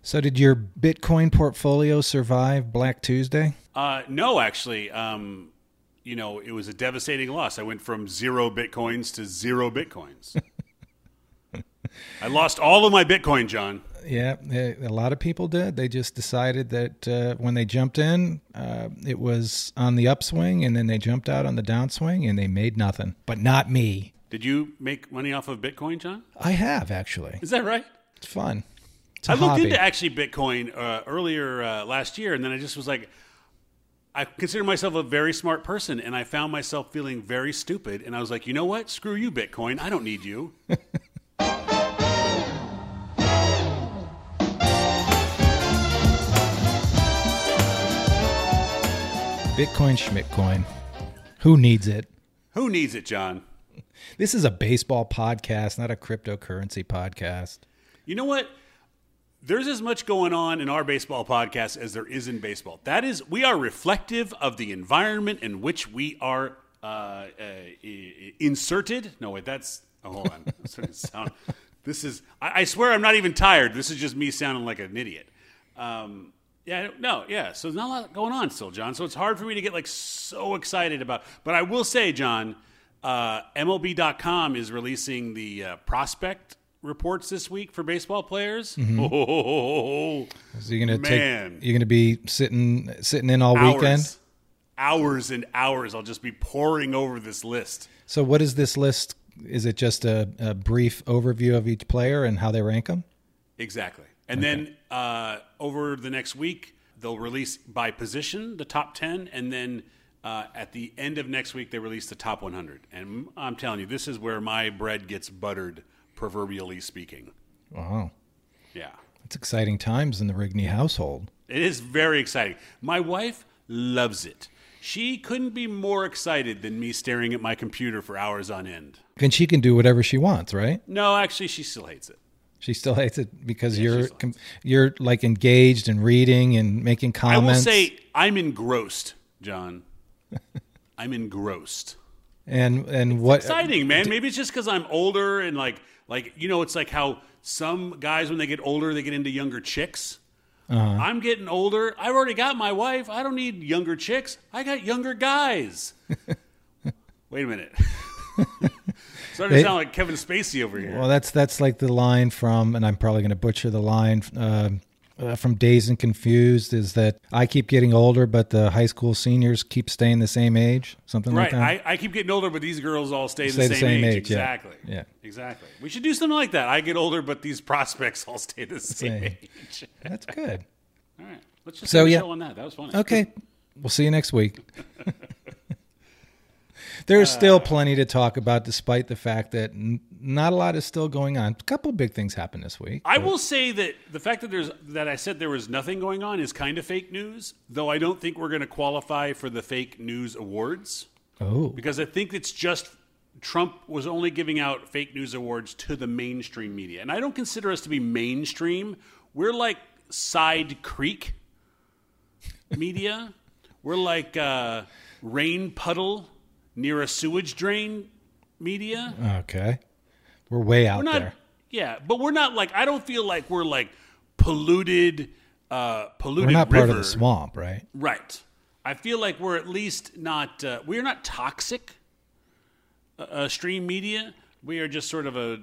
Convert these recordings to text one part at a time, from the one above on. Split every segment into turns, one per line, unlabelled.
So did your Bitcoin portfolio survive Black Tuesday?
No, actually. It was a devastating loss. I went from 0 Bitcoins to 0 Bitcoins. I lost all of my Bitcoin, John.
Yeah, a lot of people did. They just decided that when they jumped in, it was on the upswing, and then they jumped out on the downswing, and they made nothing. But not me.
Did you make money off of Bitcoin, John?
I have, actually.
Is that right?
It's fun.
I looked into actually Bitcoin earlier last year, and then I just was like, I consider myself a very smart person, and I found myself feeling very stupid. And I was like, you know what? Screw you, Bitcoin. I don't need you.
Bitcoin schmitcoin. Who needs it?
Who needs it, John?
This is a baseball podcast, not a cryptocurrency podcast.
You know what? There's as much going on in our baseball podcast as there is in baseball. That is, we are reflective of the environment in which we are inserted. No, wait, that's... Oh, hold on. This is... I swear I'm not even tired. This is just me sounding like an idiot. So there's not a lot going on still, John. So it's hard for me to get like so excited about... But I will say, John, MLB.com is releasing the prospect reports this week for baseball players.
Mm-hmm. So you're gonna be sitting in all weekend?
Hours and hours. I'll just be poring over this list.
So what is this list? Is it just a brief overview of each player and how they rank them?
Exactly. And then over the next week, they'll release by position the top 10, and then at the end of next week, they release the top 100. And I'm telling you, this is where my bread gets buttered, proverbially speaking.
Wow.
Yeah.
It's exciting times in the Rigney household.
It is very exciting. My wife loves it. She couldn't be more excited than me staring at my computer for hours on end.
And she can do whatever she wants, right?
No, actually, she still hates it.
She still hates it because you're like engaged and reading and making comments.
I will say I'm engrossed, John. I'm engrossed.
And what
exciting, man. Maybe it's just because I'm older and like it's like how some guys when they get older they get into younger chicks. Uh-huh. I'm getting older. I've already got my wife. I don't need younger chicks. I got younger guys. Wait a minute. Starting to sound like Kevin Spacey over here.
Well, that's like the line from, and I'm probably going to butcher the line from Dazed and Confused, is that I keep getting older, but the high school seniors keep staying the same age. Something like that.
Right. I keep getting older, but these girls all stay the same age. Exactly.
Yeah.
Exactly. We should do something like that. I get older, but these prospects all stay the same age.
That's good.
All right. Let's just do a show on that. That was funny.
Okay. We'll see you next week. There's still plenty to talk about, despite the fact that not a lot is still going on. A couple of big things happened this week.
I will say that the fact that I said there was nothing going on is kind of fake news, though I don't think we're going to qualify for the fake news awards.
Oh.
Because I think it's just Trump was only giving out fake news awards to the mainstream media. And I don't consider us to be mainstream. We're like Side Creek media. We're like rain puddle near a sewage drain media.
Okay. We're way out there.
Yeah, but we're not like, I don't feel like we're like polluted
We're not part of the swamp, right?
Right. I feel like we're at least not, we're not toxic stream media. We are just sort of So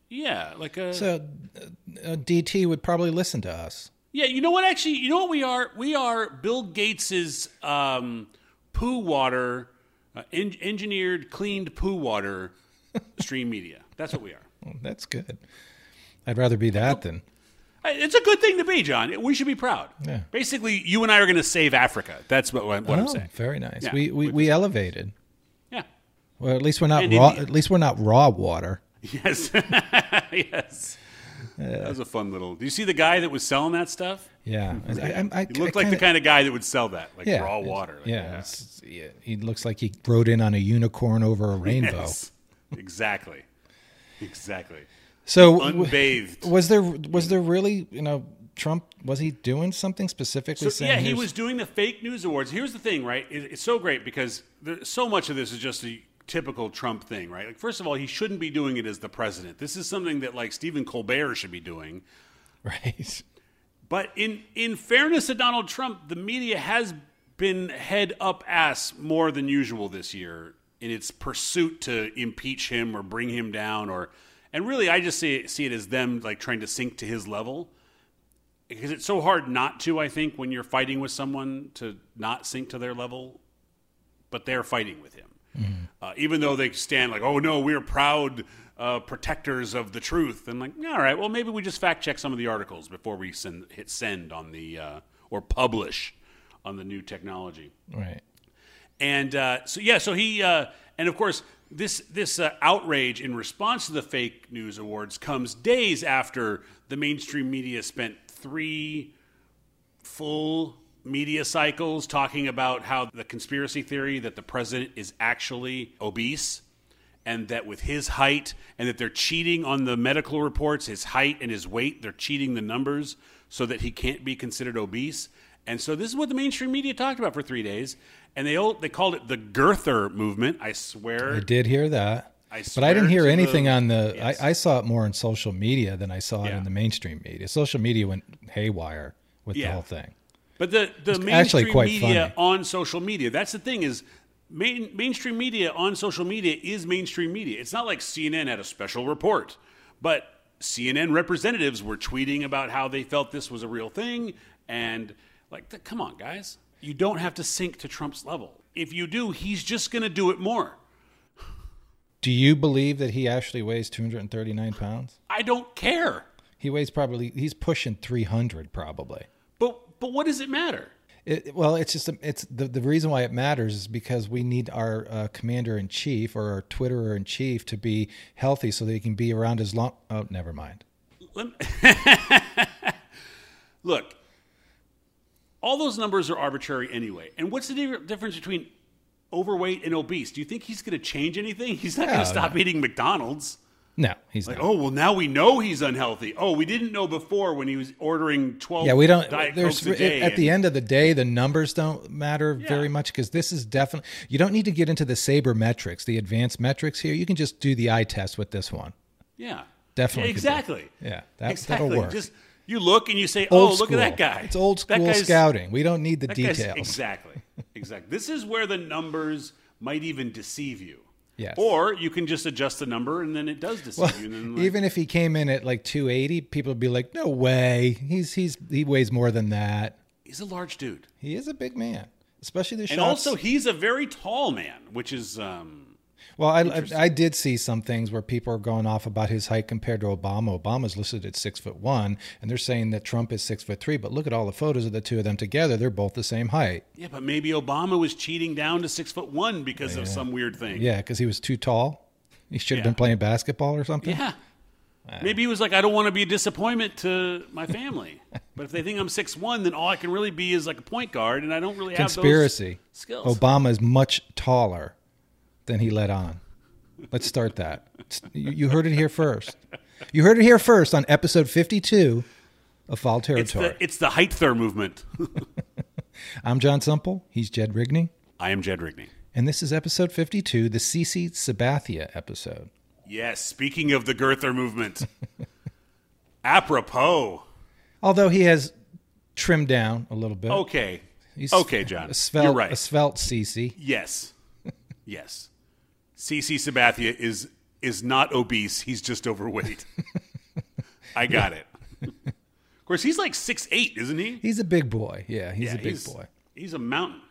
DT would probably listen to us.
Yeah, you know what, actually, you know what we are? We are Bill Gates's poo water, engineered, cleaned poo water stream media. That's what we are.
Well, that's good. I'd rather be that than...
It's a good thing to be, John. We should be proud.
Yeah.
Basically, you and I are going to save Africa. That's what I'm saying.
Very nice.
Yeah,
we elevated.
Yeah.
Well, at least we're not raw. At least we're not raw water.
Yes. Yes. That was a fun little... Do you see the guy that was selling that stuff?
Yeah.
He looked like the kind of guy that would sell that, like raw water.
Like, he looks like he rode in on a unicorn over a rainbow.
Yes. Exactly.
So
unbathed.
Was there really, Trump, was he doing something specifically saying?
Yeah, he was doing the fake news awards. Here's the thing, right? It's so great because so much of this is just a typical Trump thing, right? Like, first of all, he shouldn't be doing it as the president. This is something that like Stephen Colbert should be doing.
Right.
But in fairness to Donald Trump, the media has been head up ass more than usual this year in its pursuit to impeach him or bring him down, and really I just see it as them like trying to sink to his level, because it's so hard not to, I think, when you're fighting with someone to not sink to their level, but they're fighting with him. Even though they stand like, oh no, we're proud protectors of the truth, and like, all right, well maybe we just fact check some of the articles before we hit send on the or publish on the new technology.
Right.
And so he and of course this outrage in response to the fake news awards comes days after the mainstream media spent 3 full media cycles talking about how the conspiracy theory that the president is actually obese, and that with his height, and that they're cheating on the medical reports, his height and his weight, they're cheating the numbers so that he can't be considered obese. And so this is what the mainstream media talked about for 3 days, and they called it the girther movement. I swear.
I did hear that. But I didn't hear anything on the... Yes. I saw it more on social media than I saw it in the mainstream media. Social media went haywire with the whole thing.
But the mainstream media on social media, that's the thing, is mainstream media on social media is mainstream media. It's not like CNN had a special report, but CNN representatives were tweeting about how they felt this was a real thing, and like, come on, guys. You don't have to sink to Trump's level. If you do, he's just going to do it more.
Do you believe that he actually weighs 239 pounds?
I don't care.
He's pushing 300 probably.
But what does it matter?
It's the reason why it matters is because we need our commander-in-chief or our Twitterer-in-chief to be healthy so that he can be around as long... Oh, never mind.
Look, all those numbers are arbitrary anyway. And what's the difference between overweight and obese? Do you think he's going to change anything? He's not going to stop eating McDonald's.
No, he's
like,
not.
Oh, well, now we know he's unhealthy. Oh, we didn't know before when he was ordering 12 Diet Cokes a day.
At the end of the day, the numbers don't matter very much, because this is definitely... You don't need to get into the sabermetrics, the advanced metrics here. You can just do the eye test with this one.
Yeah.
Definitely.
Yeah, exactly.
Yeah, that'll work.
Just you look and you say, look at that guy.
It's old school scouting. We don't need the details.
Exactly. This is where the numbers might even deceive you.
Yes.
Or you can just adjust the number and then it does deceive you. And then
even if he came in at like 280, people would be like, no way. He weighs more than that.
He's a large dude.
He is a big man, especially the shots.
And also he's a very tall man, which is...
Well, I did see some things where people are going off about his height compared to Obama. Obama's listed at 6'1", and they're saying that Trump is 6'3". But look at all the photos of the two of them together; they're both the same height.
Yeah, but maybe Obama was cheating down to 6'1" because of some weird thing.
Yeah, because he was too tall. He should have been playing basketball or something.
Yeah. Maybe he was like, I don't want to be a disappointment to my family. But if they think I'm 6'1", then all I can really be is like a point guard, and I don't really have those skills.
Obama is much taller than he let on. Let's start that. You heard it here first. You heard it here first on episode 52 of Fall Territory.
It's the Height-ther movement.
I'm John Sumple. He's Jed Rigney.
I am Jed Rigney.
And this is episode 52, the CC Sabathia episode.
Yes, speaking of the girther movement. Apropos.
Although he has trimmed down a little bit.
Okay. John.
You're
right.
A svelte CC.
Yes. Yes. CC Sabathia is not obese. He's just overweight. I got it. Of course, he's like 6'8", isn't he?
He's a big boy. Yeah, he's a big boy.
He's a mountain.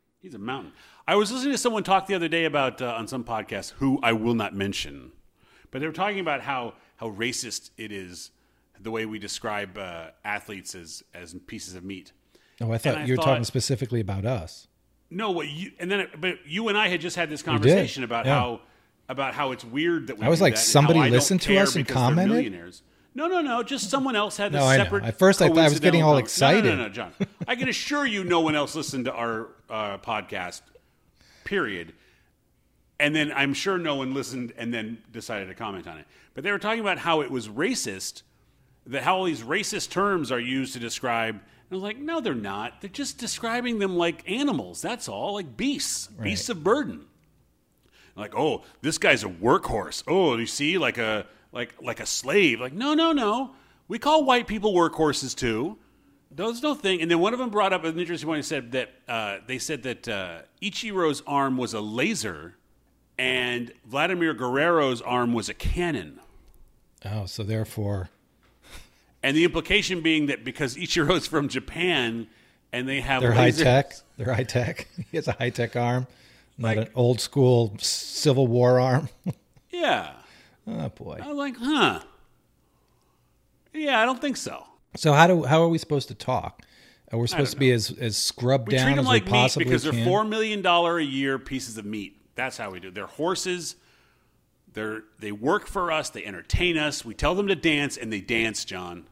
I was listening to someone talk the other day about, on some podcast, who I will not mention, but they were talking about how racist it is, the way we describe athletes as pieces of meat.
Oh, I thought you were talking specifically about us.
No, but you and I had just had this conversation about how it's weird that we.
I was
do
like,
that
somebody
and
listened to us and commented.
No. Just someone else had this separate.
At first, I thought I was getting all excited.
No, John. I can assure you, no one else listened to our podcast. Period. And then I'm sure no one listened and then decided to comment on it. But they were talking about how it was racist, that how all these racist terms are used to describe. I was like, no, they're not. They're just describing them like animals. That's all, like beasts, beasts of burden. Like, oh, this guy's a workhorse. Oh, you see, like a slave. Like, no. We call white people workhorses too. There's no thing. And then one of them brought up an interesting point. He said that they said that Ichiro's arm was a laser and Vladimir Guerrero's arm was a cannon.
Oh, so therefore...
And the implication being that because Ichiro's from Japan and they have
They're
lasers,
high-tech. They're high-tech. He has a high-tech arm, not an old-school Civil War arm.
Yeah.
Oh, boy.
I was like, huh. Yeah, I don't think so.
So how are we supposed to talk? We're supposed to be as scrubbed
We
down
treat them
as
like
we
meat
possibly
because
can.
they're $4 million a year pieces of meat. That's how we do it. They're horses. They work for us. They entertain us. We tell them to dance, and they dance, John.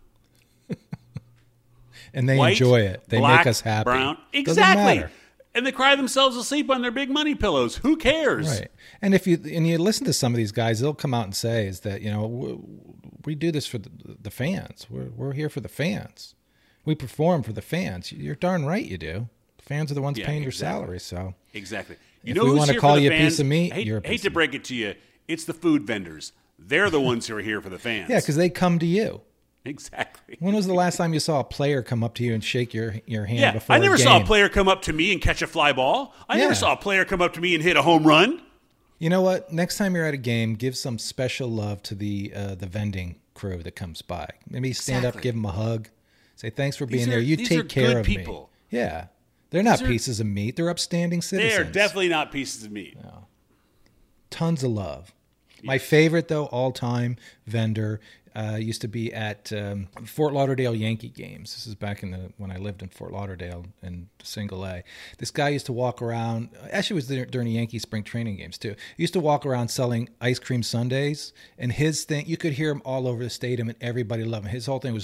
And they
White,
enjoy it. They
black,
make us happy.
Brown.
Doesn't
Exactly.
matter.
And they cry themselves asleep on their big money pillows. Who cares?
Right. And if you listen to some of these guys, they'll come out and say is that, we do this for the fans. We're here for the fans. We perform for the fans. You're darn right you do. The fans are the ones paying your salary. So
exactly.
If we want to call you a piece of meat, you're a piece
hate to break it to you, it's the food vendors. They're the ones who are here for the fans.
Yeah, because they come to you.
Exactly.
When was the last time you saw a player come up to you and shake your hand before
I never
a game?
saw a player come up to me and catch a fly ball. I never saw a player come up to me and hit a home run.
You know what? Next time you're at a game, give some special love to the vending crew that comes by. Maybe stand up, give them a hug, say thanks for being there. You take care of
people.
Me. Yeah, they're not pieces of meat. They're upstanding citizens.
They are definitely not pieces of meat.
No. Tons of love. My favorite, though, all-time vendor used to be at Fort Lauderdale Yankee games. This is back when I lived in Fort Lauderdale in Single A. This guy used to walk around. Actually, it was during the Yankee spring training games too. He used to walk around selling ice cream sundaes, and his thing, you could hear him all over the stadium, and everybody loved him. His whole thing was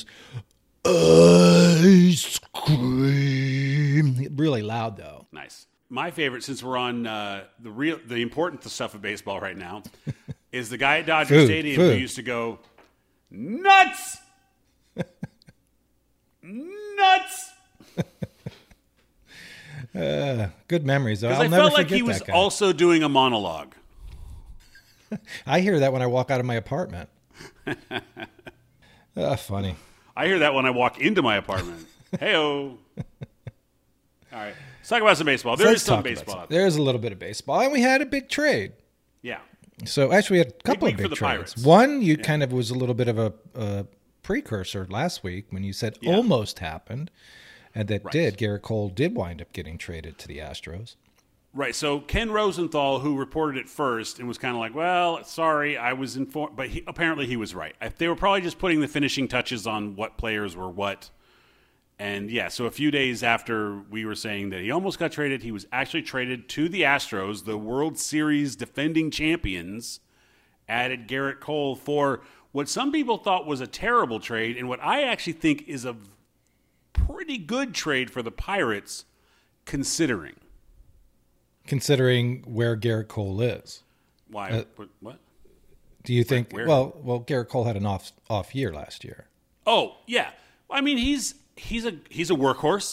ice cream, really loud though.
Nice. My favorite, since we're on the important stuff of baseball right now, is the guy at Dodger Stadium who used to go nuts, nuts.
Good memories. I'll
I
never
felt like
forget
he was
that guy.
also doing a monologue.
I hear that when I walk out of my apartment. Funny.
I hear that when I walk into my apartment. Hey-o. All right. Let's talk about some baseball. There is some baseball out there.
There's a little bit of baseball. And we had a big trade.
Yeah.
So actually we had a couple of
week for
big
the
trades.
Pirates.
One, you kind of was a little bit of a precursor last week when you said almost happened. And that did. Garrett Cole did wind up getting traded to the Astros.
Right. So Ken Rosenthal, who reported it first and was kind of like, well, sorry, I was informed. But apparently he was right. They were probably just putting the finishing touches on what players were what. And, so a few days after we were saying that he almost got traded, he was actually traded to the Astros, the World Series defending champions, added Garrett Cole for what some people thought was a terrible trade and what I actually think is a pretty good trade for the Pirates, considering
where Garrett Cole is.
Why? What?
Do you think?
Where?
Well, Garrett Cole had an off year last year.
Oh yeah, I mean he's a workhorse.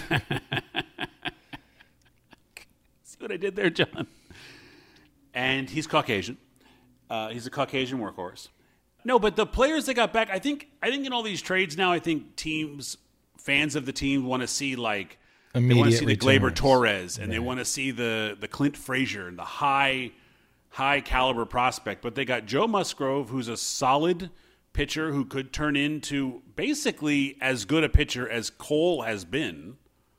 See what I did there, John? And he's Caucasian. He's a Caucasian workhorse. No, but the players that got back, I think in all these trades now, I think fans of the team want to see like. They want to see the Gleyber Torres, and they want to see the Clint Frazier and the high caliber prospect. But they got Joe Musgrove, who's a solid pitcher who could turn into basically as good a pitcher as Cole has been.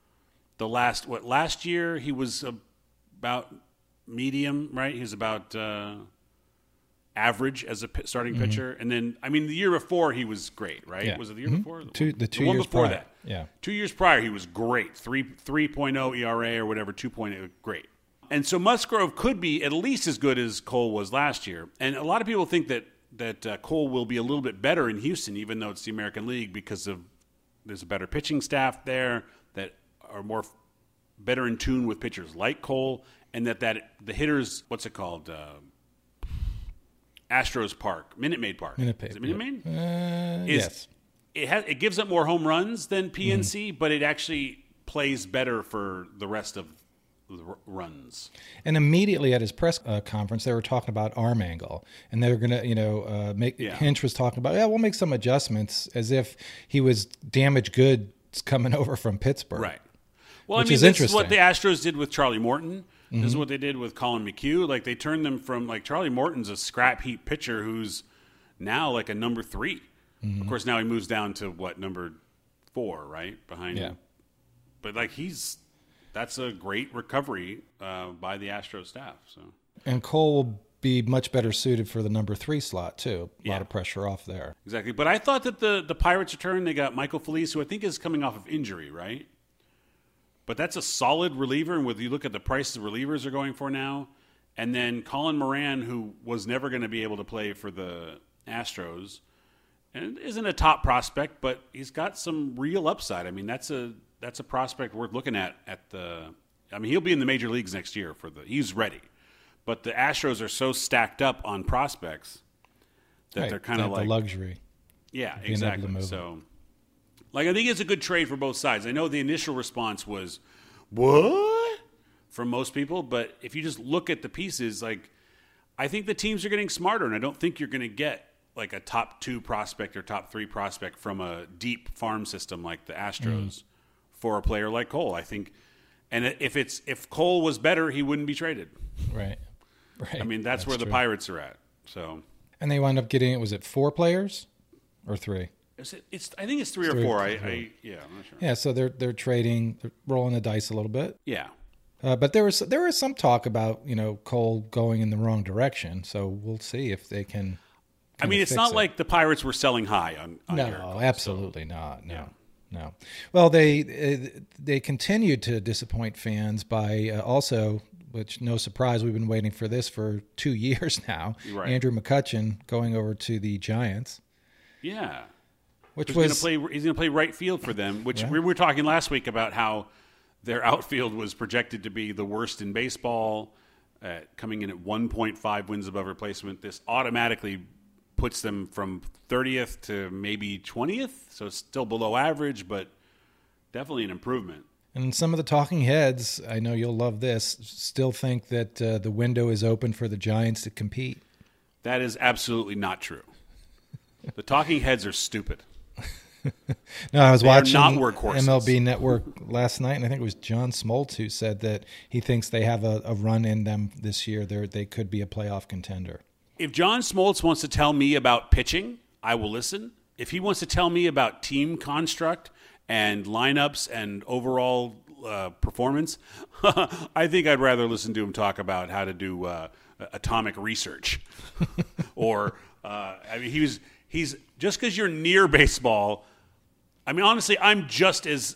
Last year he was about medium, right? He was about average as a starting pitcher, and then the year before he was great, right?
Yeah.
Was it the year before?
The two
one
years
before
prior.
that.
Yeah,
2 years prior he was great. 3.0 ERA or whatever, 2.0, great. And so Musgrove could be at least as good as Cole was last year. And a lot of people think that Cole will be a little bit better in Houston, even though it's the American League, because there's a better pitching staff there that are better in tune with pitchers like Cole, and that the hitters, what's it called? Astros Park, Minute Maid Park. Is it Minute Maid?
Yes.
It gives up more home runs than PNC, but it actually plays better for the rest of the runs.
And immediately at his press conference, they were talking about arm angle, and they were going to make. Hinch was talking about, we'll make some adjustments, as if he was damaged good coming over from Pittsburgh.
Right. Well,
which
I mean,
is
this
interesting.
is what the Astros did with Charlie Morton. This is what they did with Colin McHugh. Like, they turned them from, like, Charlie Morton's a scrap heap pitcher who's now like a number 3. Of course, now he moves down to number 4, right? Behind him. But like that's a great recovery by the Astros staff. So,
and Cole will be much better suited for the number 3 slot too. A lot of pressure off there.
Exactly. But I thought that the Pirates return, they got Michael Felice, who I think is coming off of injury, right? But that's a solid reliever, and when you look at the prices relievers are going for now, and then Colin Moran, who was never going to be able to play for the Astros, and isn't a top prospect, but he's got some real upside. I mean, that's a prospect worth looking at the. I mean, he'll be in the major leagues next year he's ready, but the Astros are so stacked up on prospects that they're kind of like
the luxury.
Yeah, exactly. So, like, I think it's a good trade for both sides. I know the initial response was, "What?" from most people, but if you just look at the pieces, like, I think the teams are getting smarter, and I don't think you're going to get like a top 2 prospect or top 3 prospect from a deep farm system like the Astros for a player like Cole. I think, and if Cole was better, he wouldn't be traded.
Right.
I mean, that's where
true.
the Pirates are at. So,
and they wound up getting, was it 4 players or 3?
I think it's 3 or 4. I'm not sure.
Yeah, so they're trading, they're rolling the dice a little bit.
Yeah.
But there was some talk about Cole going in the wrong direction. So we'll see if they can.
I mean, it's not like the Pirates were selling high on
no,
Cole,
absolutely not. No. Well, they continued to disappoint fans by also, which no surprise, we've been waiting for this for 2 years now.
Right.
Andrew McCutchen going over to the Giants.
Yeah.
He's
going to play right field for them, which we were talking last week about how their outfield was projected to be the worst in baseball, coming in at 1.5 wins above replacement. This automatically puts them from 30th to maybe 20th, so it's still below average, but definitely an improvement.
And some of the talking heads, I know you'll love this, still think that the window is open for the Giants to compete.
That is absolutely not true. The talking heads are stupid.
No, I was watching
workhorses.
MLB Network last night, and I think it was John Smoltz who said that he thinks they have a run in them this year. They could be a playoff contender.
If John Smoltz wants to tell me about pitching, I will listen. If he wants to tell me about team construct and lineups and overall performance, I think I'd rather listen to him talk about how to do atomic research. Or, I mean, he's just because you're near baseball. I mean, honestly, I'm just as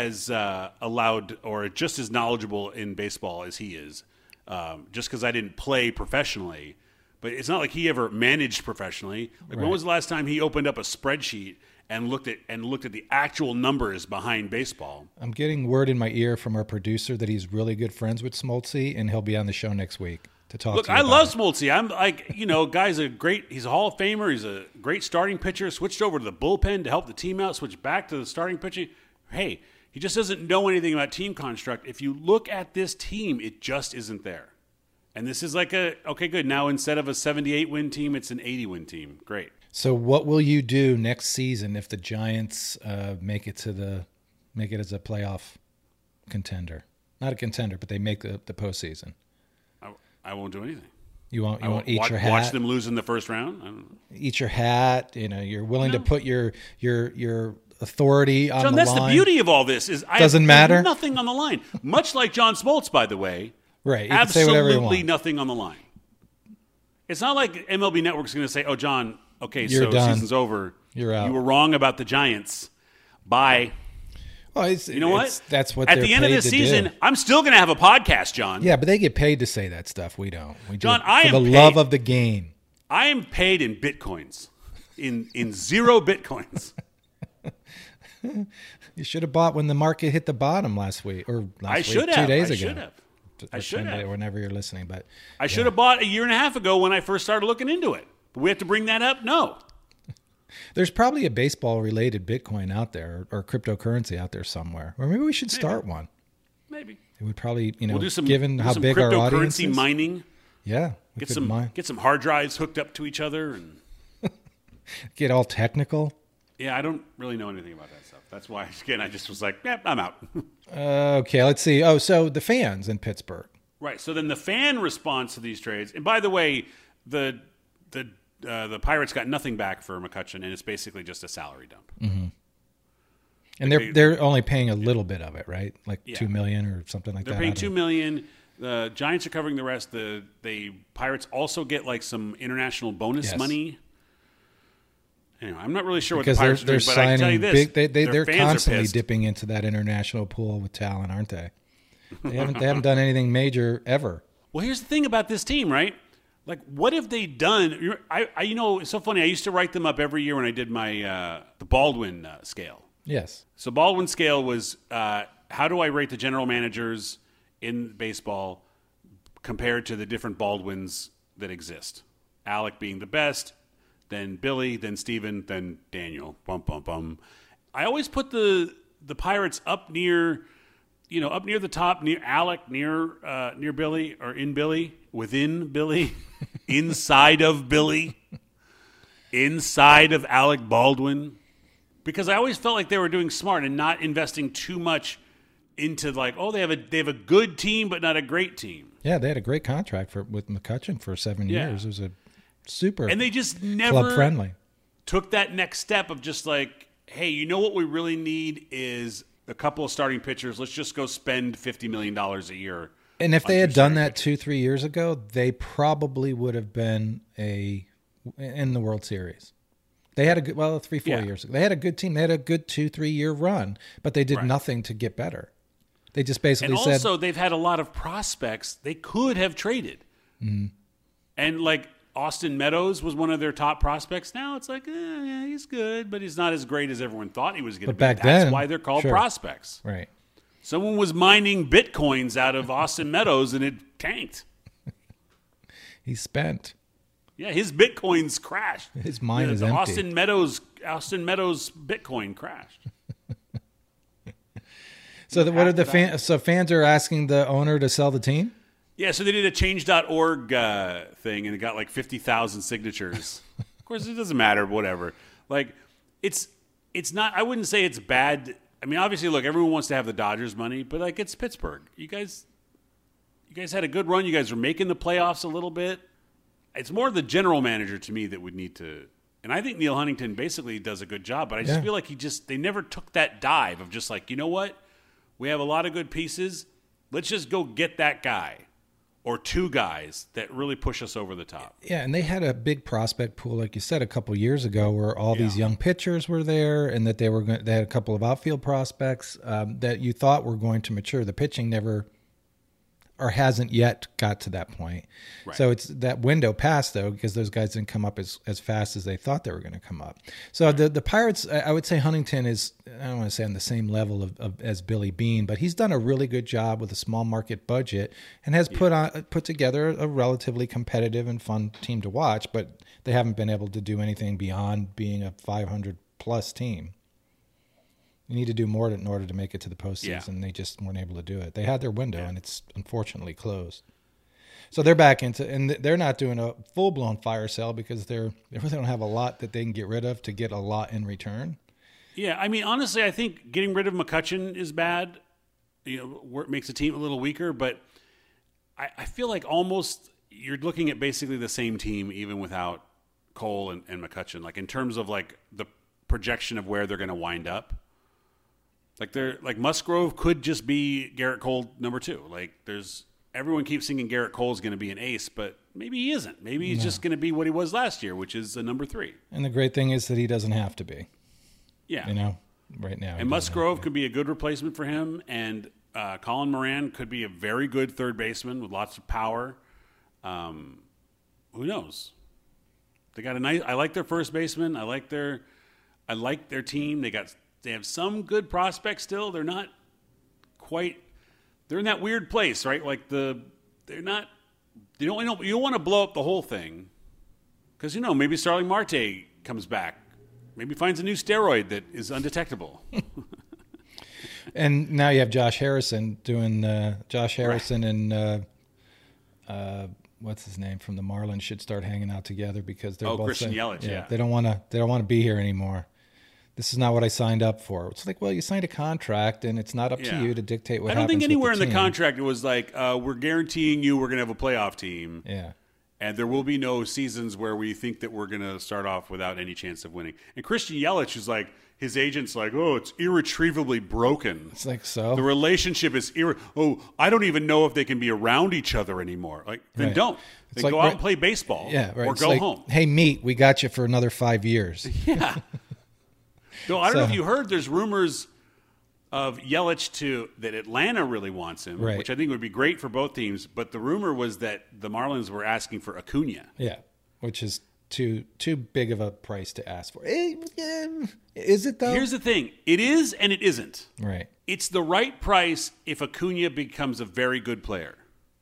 allowed or just as knowledgeable in baseball as he is. Just because I didn't play professionally. But it's not like he ever managed professionally. Like, when was the last time he opened up a spreadsheet and looked at the actual numbers behind baseball?
I'm getting word in my ear from our producer that he's really good friends with Smoltzy, and he'll be on the show next week to talk.
Look,
to you
I
about
love
it.
Smoltzy. I'm like, guy's he's a Hall of Famer. He's a great starting pitcher. Switched over to the bullpen to help the team out. Switched back to the starting pitching. Hey, he just doesn't know anything about team construct. If you look at this team, it just isn't there. And this is like okay, good. Now instead of a 78-win team, it's an 80-win team. Great.
So what will you do next season if the Giants make it as a playoff contender? Not a contender, but they make the postseason.
I won't do anything.
You won't eat your hat.
Watch them lose in the first round. I don't know.
Eat your hat. You're willing to put your authority on
John,
the
that's
line.
the beauty of all this.
Doesn't matter.
Nothing on the line. Much like John Smoltz, by the way.
Right. You can say whatever you
absolutely
want.
nothing on the line. It's not like MLB Network's going to say, "Oh, John, okay,
You're
so
done.
season's over.
You're out.
You were wrong about the Giants. Bye."
Well,
You know what?
That's what
At
they're
the end of
paid
the
to
season,
do.
I'm still going to have a podcast, John.
Yeah, but they get paid to say that stuff. We don't. We do
John,
it
I
for
am
the
paid.
love of the game.
I am paid in bitcoins, in 0 bitcoins.
You should have bought when the market hit the bottom last week or
I
last
should
week,
have.
2 days
I
ago.
should have. I should have.
Whenever you're listening, but
I should have bought a year and a half ago when I first started looking into it. But we have to bring that up? No.
there's probably a baseball-related Bitcoin out there or cryptocurrency out there somewhere. Or maybe we should start one.
Maybe.
It would probably,
We'll do some,
given
do
how
some
big our audience
cryptocurrency
is.
mining.
Yeah, we
Get
could
some hard drives hooked up to each other and
get all technical.
Yeah, I don't really know anything about that stuff. That's why, again, I just was like, yeah, I'm out.
Okay, let's see. Oh, so the fans in Pittsburgh.
Right. So then the fan response to these trades, and by the way, the Pirates got nothing back for McCutchen, and it's basically just a salary dump.
Mm-hmm. And they're only paying a little bit of it, right? Like $2 million or something like that.
They're paying $2 million. The Giants are covering the rest. The Pirates also get like some international bonus money. Anyway, I'm not really sure what the Pirates are doing, but I can tell you this:
they're constantly dipping into that international pool with talent, aren't they? They haven't done anything major ever.
Well, here's the thing about this team, right? Like, what have they done? It's so funny. I used to write them up every year when I did my the Baldwin scale.
Yes.
So Baldwin scale was how do I rate the general managers in baseball compared to the different Baldwins that exist? Alec being the best, then Billy, then Steven, then Daniel. Bum bum bum. I always put the Pirates up near the top, near Alec, near Billy, or in Billy, within Billy, inside of Billy, inside of Alec Baldwin. Because I always felt like they were doing smart and not investing too much into like, they have a good team but not a great team.
Yeah, they had a great contract with McCutchen for 7 years. It was a super
and they just never
club friendly.
Took that next step of just like, hey, you know what we really need is a couple of starting pitchers. Let's just go spend $50 million a year.
And if they had done that 2-3 years ago, they probably would have been in the World Series. They had a good, 3-4 years ago. They had a good team. They had a good 2-3 year run, but they did nothing to get better. They just basically said.
And also, they've had a lot of prospects they could have traded. Mm-hmm. And like Austin Meadows was one of their top prospects. Now it's like, yeah, he's good, but he's not as great as everyone thought he was going to be.
Back
That's
then,
why they're called prospects.
Right.
Someone was mining Bitcoins out of Austin Meadows, and it tanked.
He's spent.
Yeah, his Bitcoins crashed.
His mine is empty.
Austin Meadows Bitcoin crashed.
So what are the fans? So fans are asking the owner to sell the team?
Yeah, so they did a change.org thing, and it got like 50,000 signatures. Of course, it doesn't matter, whatever. Like, it's not. I wouldn't say it's bad. I mean, obviously, look, everyone wants to have the Dodgers money, but like, it's Pittsburgh. You guys had a good run. You guys were making the playoffs a little bit. It's more the general manager to me that would need to. And I think Neil Huntington basically does a good job, but I just feel like they never took that dive of just like, you know what? We have a lot of good pieces. Let's just go get that guy or two guys that really push us over the top.
Yeah, and they had a big prospect pool, like you said, a couple years ago, where all these young pitchers were there, and that they had a couple of outfield prospects that you thought were going to mature. The pitching never or hasn't yet got to that point. Right. So it's that window passed, though, because those guys didn't come up as fast as they thought they were going to come up. So the Pirates, I would say Huntington is, I don't want to say on the same level as Billy Beane, but he's done a really good job with a small market budget and has put together a relatively competitive and fun team to watch, but they haven't been able to do anything beyond being a 500-plus team. You need to do more in order to make it to the postseason. They just weren't able to do it. They had their window, and it's unfortunately closed. So they're back into, and they're not doing a full-blown fire sale because they really don't have a lot that they can get rid of to get a lot in return.
Yeah, I mean, honestly, I think getting rid of McCutchen is bad. It makes the team a little weaker, but I feel like almost you're looking at basically the same team even without Cole and McCutchen, like in terms of like the projection of where they're going to wind up. Like Musgrove could just be Garrett Cole number 2. Like everyone keeps thinking Garrett Cole's going to be an ace, but maybe he isn't. Maybe he's just going to be what he was last year, which is a number 3.
And the great thing is that he doesn't have to be.
Yeah.
Right now.
And Musgrove could be a good replacement for him, and Colin Moran could be a very good third baseman with lots of power. Who knows? They got I like their first baseman. I like their team. They have some good prospects still. They're not quite. They're in that weird place, right? Like they're not. You don't want to blow up the whole thing because maybe Starling Marte comes back, maybe finds a new steroid that is undetectable.
And now you have Josh Harrison doing and what's his name from the Marlins should start hanging out together because they're both
Christian Yelich.
They don't want to be here anymore. this is not what I signed up for. It's like, well, you signed a contract, and it's not up to you to dictate what happens.
I don't think anywhere
with the
in the contract it was like, we're guaranteeing you we're going to have a playoff team.
Yeah.
And there will be no seasons where we think that we're going to start off without any chance of winning. And Christian Yelich is like, his agent's like, oh, it's irretrievably broken.
It's like, so?
The relationship is, I don't even know if they can be around each other anymore. Like, then don't. Then go out and play baseball or go home.
Hey, meet, we got you for another 5 years.
Yeah. No, I don't know if you heard, there's rumors of Yelich that Atlanta really wants him, which I think would be great for both teams. But the rumor was that the Marlins were asking for Acuna.
Yeah, which is too big of a price to ask for. Is it, though?
Here's the thing. It is and it isn't.
Right. It's
the right price if Acuna becomes a very good player.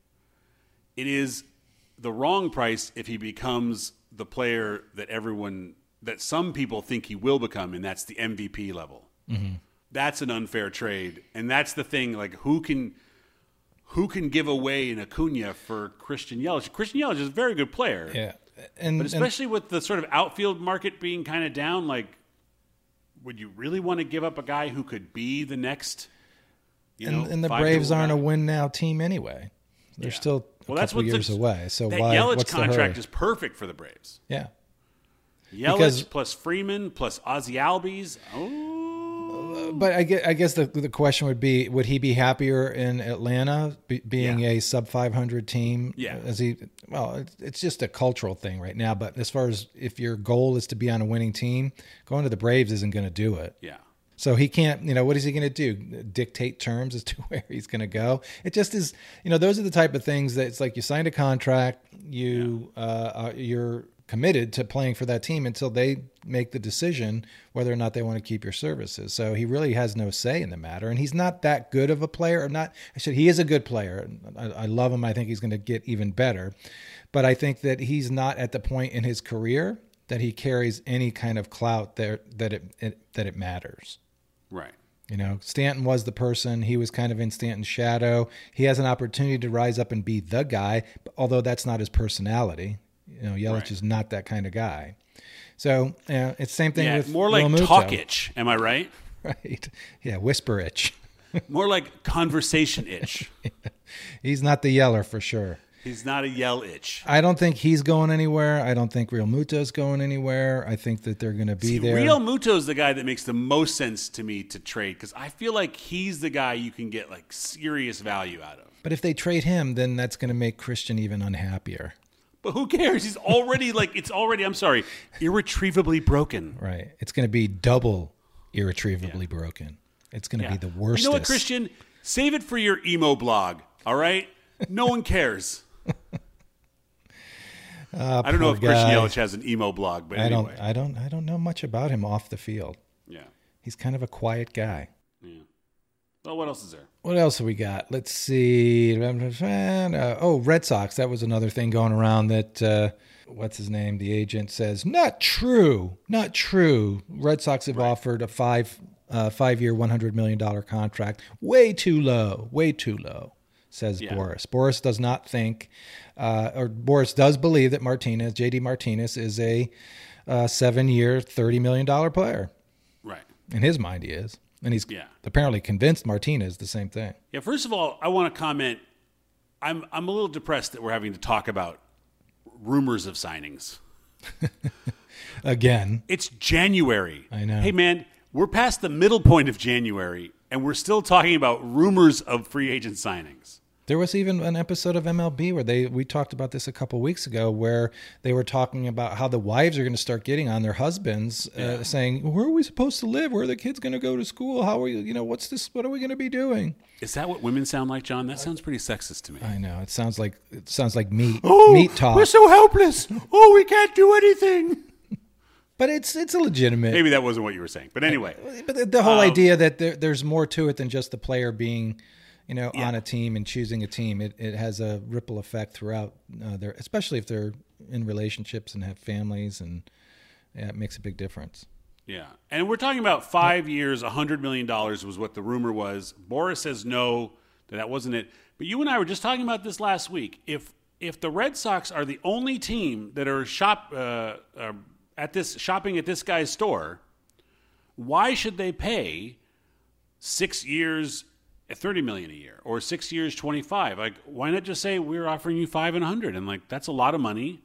It is the wrong price if he becomes the player that some people think he will become, and that's the MVP level. Mm-hmm. That's an unfair trade, and that's the thing. Like, who can give away an Acuna for Christian Yelich? Christian Yelich is a very good player.
Yeah,
but especially with the sort of outfield market being kind of down, like, would you really want to give up a guy who could be the next?
And the Braves aren't a win now team anyway. They're still a couple years away. So
that
why?
Yelich
what's
contract is perfect for the Braves.
Yeah.
Yelich plus Freeman plus Ozzie Albies.
But I guess the question would be, would he be happier in Atlanta being a sub 500 team?
Yeah.
It's just a cultural thing right now. But as far as if your goal is to be on a winning team, going to the Braves isn't going to do it.
Yeah.
So he can't, what is he going to do? Dictate terms as to where he's going to go? It just is, those are the type of things that it's like you signed a contract, you're committed to playing for that team until they make the decision whether or not they want to keep your services. So he really has no say in the matter. And he's not that good of a player, he is a good player. I love him. I think he's going to get even better. But I think that he's not at the point in his career that he carries any kind of clout there that it matters.
Right.
Stanton was the person. He was kind of in Stanton's shadow. He has an opportunity to rise up and be the guy, although that's not his personality. Yelich is not that kind of guy. So it's the same thing with
more like
Realmuto.
talk itch. Am I right?
Right. Yeah, whisper itch.
More like conversation itch.
He's not the yeller for sure.
He's not a yell itch.
I don't think he's going anywhere. I don't think Realmuto's going anywhere. I think that they're going to be there.
Realmuto's the guy that makes the most sense to me to trade because I feel like he's the guy you can get like serious value out of.
But if they trade him, then that's going to make Christian even unhappier.
But who cares? He's already irretrievably broken.
Right. It's going to be double irretrievably broken. It's going to be the worst.
You know what, Christian? Save it for your emo blog, all right? No one cares. I don't know if Christian Yelich has an emo blog, but anyway.
I don't know much about him off the field.
Yeah.
He's kind of a quiet guy.
Yeah. Well, what else is there?
What else have we got? Let's see. Red Sox. That was another thing going around that, what's his name? The agent says, not true. Red Sox have offered a five-year, $100 million contract. Way too low, says Boris. Boris does not think, or Boris does believe that JD Martinez is a 7-year, $30 million player.
Right.
In his mind, he is. And he's apparently convinced Martinez the same thing.
Yeah, first of all, I want to comment. I'm a little depressed that we're having to talk about rumors of signings.
Again.
It's January.
I know.
Hey, man, we're past the middle point of January, and we're still talking about rumors of free agent signings.
There was even an episode of MLB where we talked about this a couple of weeks ago, where they were talking about how the wives are going to start getting on their husbands, saying, "Where are we supposed to live? Where are the kids going to go to school? How are you? What's this? What are we going to be doing?"
Is that what women sound like, John? That sounds pretty sexist to me.
I know it sounds like meat talk.
We're so helpless. Oh, we can't do anything.
But it's a legitimate.
Maybe that wasn't what you were saying, but anyway.
But the whole idea that there's more to it than just the player being, on a team and choosing a team. It has a ripple effect throughout their, especially if they're in relationships and have families, and it makes a big difference.
Yeah, and we're talking about 5 years, $100 million was what the rumor was. Boris says no, that wasn't it. But you and I were just talking about this last week. If the Red Sox are the only team that are shopping at this guy's store, why should they pay 6 years at $30 million a year or 6 years, 25? Like, why not just say we're offering you 5 and 100? And like, that's a lot of money.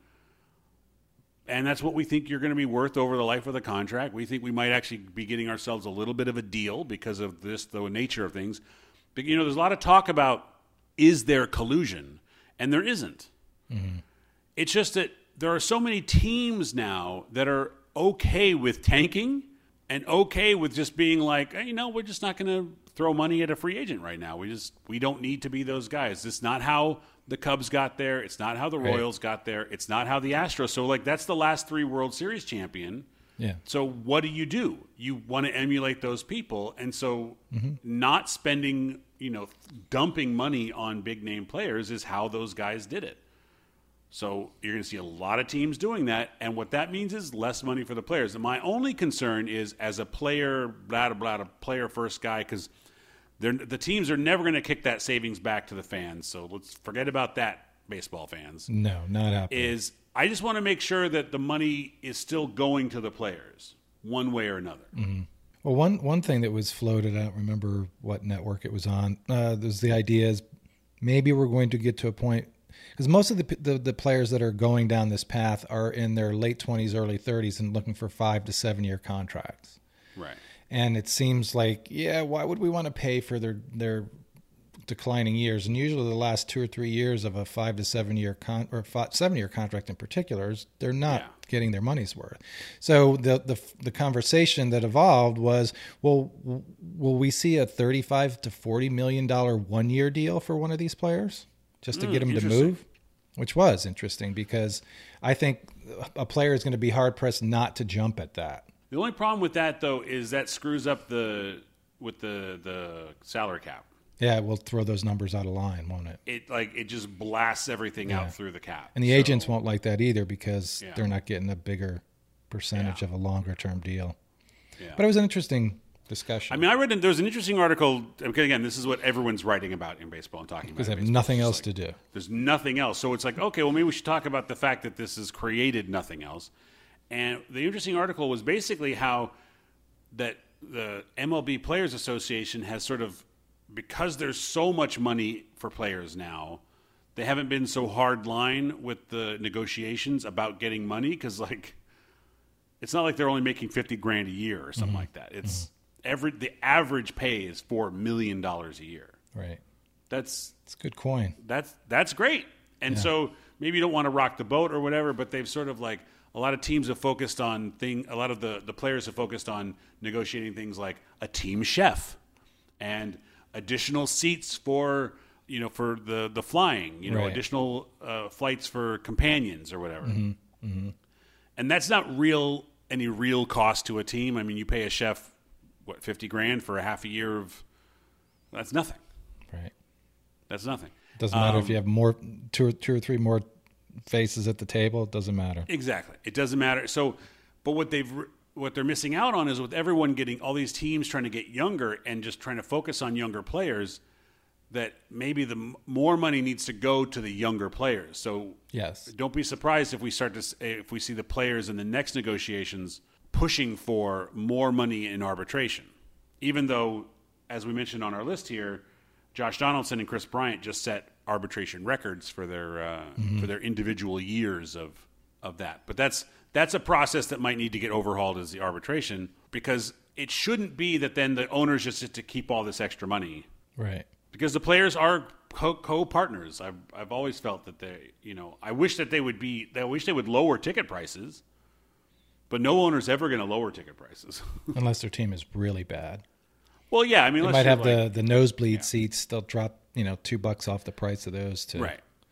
And that's what we think you're going to be worth over the life of the contract. We think we might actually be getting ourselves a little bit of a deal because of this, the nature of things. But, you know, there's a lot of talk about, is there collusion? And there isn't. Mm-hmm. It's just that there are so many teams now that are okay with tanking and okay with just being like, hey, you know, we're just not going to throw money at a free agent right now. We don't need to be those guys. It's not how the Cubs got there. It's not how the Royals got there. It's not how the Astros. So, like, that's the last 3 World Series champion.
Yeah.
So what do? You want to emulate those people. And so not spending, you know, dumping money on big name players is how those guys did it. So you're going to see a lot of teams doing that. And what that means is less money for the players. And my only concern is, as a player, player first guy, because the teams are never going to kick that savings back to the fans. So let's forget about that, baseball fans.
No, not happening.
I just want to make sure that the money is still going to the players one way or another.
Mm-hmm. Well, one thing that was floated, I don't remember what network it was on, there's the idea is maybe we're going to get to a point, because most of the players that are going down this path are in their late 20s, early 30s and looking for 5 to 7 year contracts.
Right.
And it seems like, yeah, why would we want to pay for their declining years? And usually the last 2 or 3 years of a 5 to 7 year 7 year contract in particular, they're not getting their money's worth. So the conversation that evolved was, well, will we see a $35 to $40 million 1 year deal for one of these players just to get them to move? Which was interesting, because I think a player is going to be hard pressed not to jump at that.
The only problem with that, though, is that screws up the salary cap.
Yeah, we'll throw those numbers out of line, won't it?
It just blasts everything out through the cap.
And the agents won't like that either, because they're not getting a bigger percentage of a longer term deal. Yeah. But it was an interesting discussion.
I mean, there was an interesting article. Again, this is what everyone's writing about in baseball and talking about.
Because they have nothing else to do.
There's nothing else. So it's like, okay, well, maybe we should talk about the fact that this has created nothing else. And the interesting article was basically how that the MLB Players Association has sort of, because there's so much money for players now, they haven't been so hard line with the negotiations about getting money, because, like, it's not like they're only making $50,000 a year or something like that. It's the average pay is $4 million a year.
Right.
That's
good coin.
That's great. And so maybe you don't want to rock the boat or whatever, but they've sort of, like, a lot of teams have focused on a lot of the players have focused on negotiating things like a team chef and additional seats for the flying, additional flights for companions or whatever. Mm-hmm. Mm-hmm. And that's not any real cost to a team. I mean, you pay a chef, $50,000 for a half a year of, that's nothing.
Right.
That's nothing.
Doesn't matter if you have two or three more faces at the table. It doesn't matter.
Exactly. It doesn't matter. So, but what they're missing out on is, with everyone getting, all these teams trying to get younger and just trying to focus on younger players, that maybe the more money needs to go to the younger players. So
yes,
don't be surprised if we see the players in the next negotiations pushing for more money in arbitration. Even though, as we mentioned on our list here, Josh Donaldson and Chris Bryant just set arbitration records for their individual years of that. But that's a process that might need to get overhauled, as the arbitration, because it shouldn't be that then the owners just get to keep all this extra money.
Right.
Because the players are co-partners. I've always felt that I wish they would lower ticket prices, but no owner's ever going to lower ticket prices.
Unless their team is really bad.
Well, yeah, I mean,
they might have the nosebleed seats. They'll drop $2 off the price of those to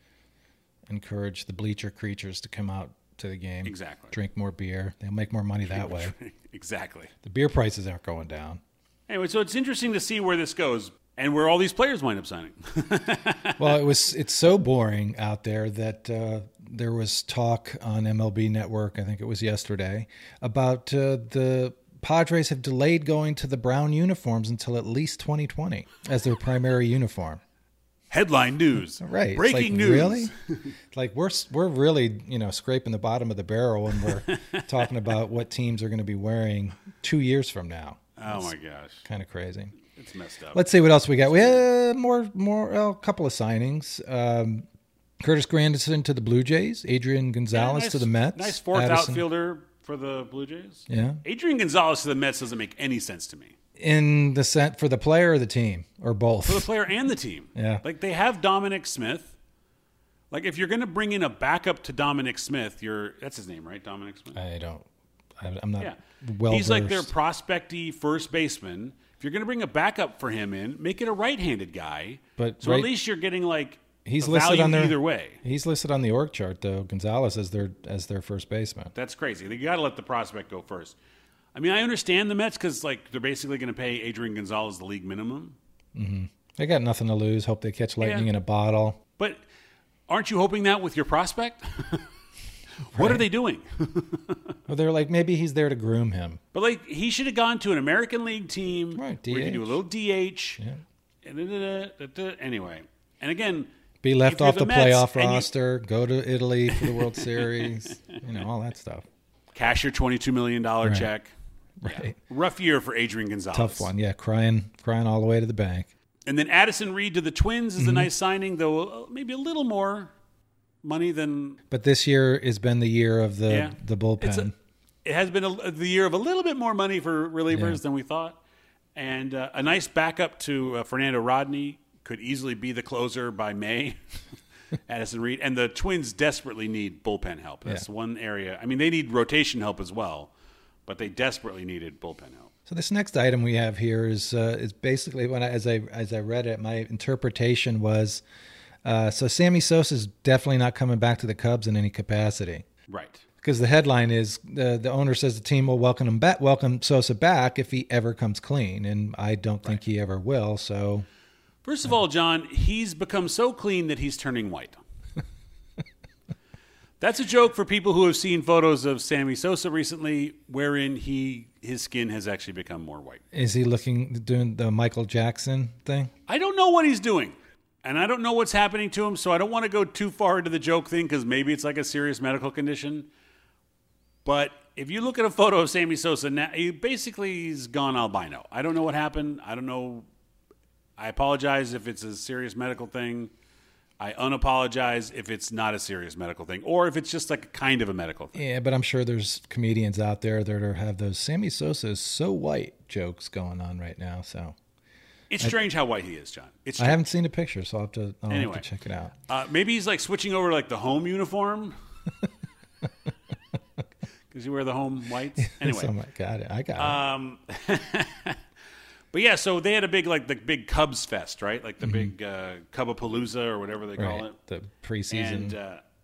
encourage the bleacher creatures to come out to the game.
Exactly.
Drink more beer. They'll make more money that way.
Exactly.
The beer prices aren't going down.
Anyway, so it's interesting to see where this goes and where all these players wind up signing.
Well, it's so boring out there that there was talk on MLB Network, I think it was yesterday, about the Padres have delayed going to the brown uniforms until at least 2020 as their primary uniform.
Headline news.
Right.
Breaking
like,
news.
Really? Like we're really, scraping the bottom of the barrel when we're talking about what teams are going to be wearing 2 years from now.
Oh my gosh.
Kind of crazy.
It's messed up.
Let's see what else we got. We had a couple of signings. Curtis Granderson to the Blue Jays, Adrian Gonzalez to the Mets.
Nice fourth outfielder for the Blue Jays.
Yeah.
Adrian Gonzalez to the Mets doesn't make any sense to me.
In the set for the player or the team or both?
For the player and the team.
Yeah.
Like they have Dominic Smith. Like if you're going to bring in a backup to Dominic Smith, that's his name, right? Dominic Smith?
I'm not well
He's
versed.
like their prospecty first baseman. If you're going to bring a backup for him in, make it a right-handed guy.
But
at least you're getting like
he's
a
listed
value
on their,
either way.
He's listed on the org chart though. Gonzalez as their first baseman.
That's crazy. You got to let the prospect go first. I mean, I understand the Mets because like they're basically going to pay Adrian Gonzalez the league minimum.
Mm-hmm. They got nothing to lose. Hope they catch lightning in a bottle.
But aren't you hoping that with your prospect? What are they doing?
Well, they're like, maybe he's there to groom him.
But like, he should have gone to an American League team
right,
where you can do a little DH.
Yeah.
Anyway, and again,
be left off the
Mets
playoff roster, go to Italy for the World Series, all that stuff.
Cash your $22 million check.
Right.
Yeah. Rough year for Adrian Gonzalez.
Tough one, yeah. Crying all the way to the bank.
And then Addison Reed to the Twins is a nice signing, though maybe a little more money than.
But this year has been the year of the bullpen.
It has been the year of a little bit more money for relievers than we thought. And a nice backup to Fernando Rodney could easily be the closer by May. Addison Reed. And the Twins desperately need bullpen help. That's one area. I mean, they need rotation help as well, but they desperately needed bullpen help.
So this next item we have here is basically as I read it, my interpretation was so Sammy Sosa is definitely not coming back to the Cubs in any capacity.
Right.
Because the headline is the owner says the team will welcome Sosa back if he ever comes clean, and I don't think he ever will. So,
first of all, John, he's become so clean that he's turning white. That's a joke for people who have seen photos of Sammy Sosa recently, wherein his skin has actually become more white.
Is he doing the Michael Jackson thing?
I don't know what he's doing, and I don't know what's happening to him, so I don't want to go too far into the joke thing because maybe it's like a serious medical condition. But if you look at a photo of Sammy Sosa now, he's gone albino. I don't know what happened. I don't know. I apologize if it's a serious medical thing. I unapologize if it's not a serious medical thing, or if it's just like a kind of a medical thing.
Yeah, but I'm sure there's comedians out there that have those Sammy Sosa is so white jokes going on right now. So
it's strange how white he is, John. It's
I haven't seen a picture, so I'll have to check it out.
Maybe he's like switching over to like the home uniform. Because you wear the home whites. Anyway.
Got it. I got
it. But yeah, so they had a big, like the big Cubs fest, right? Like the big Cubapalooza or whatever they call it.
The preseason.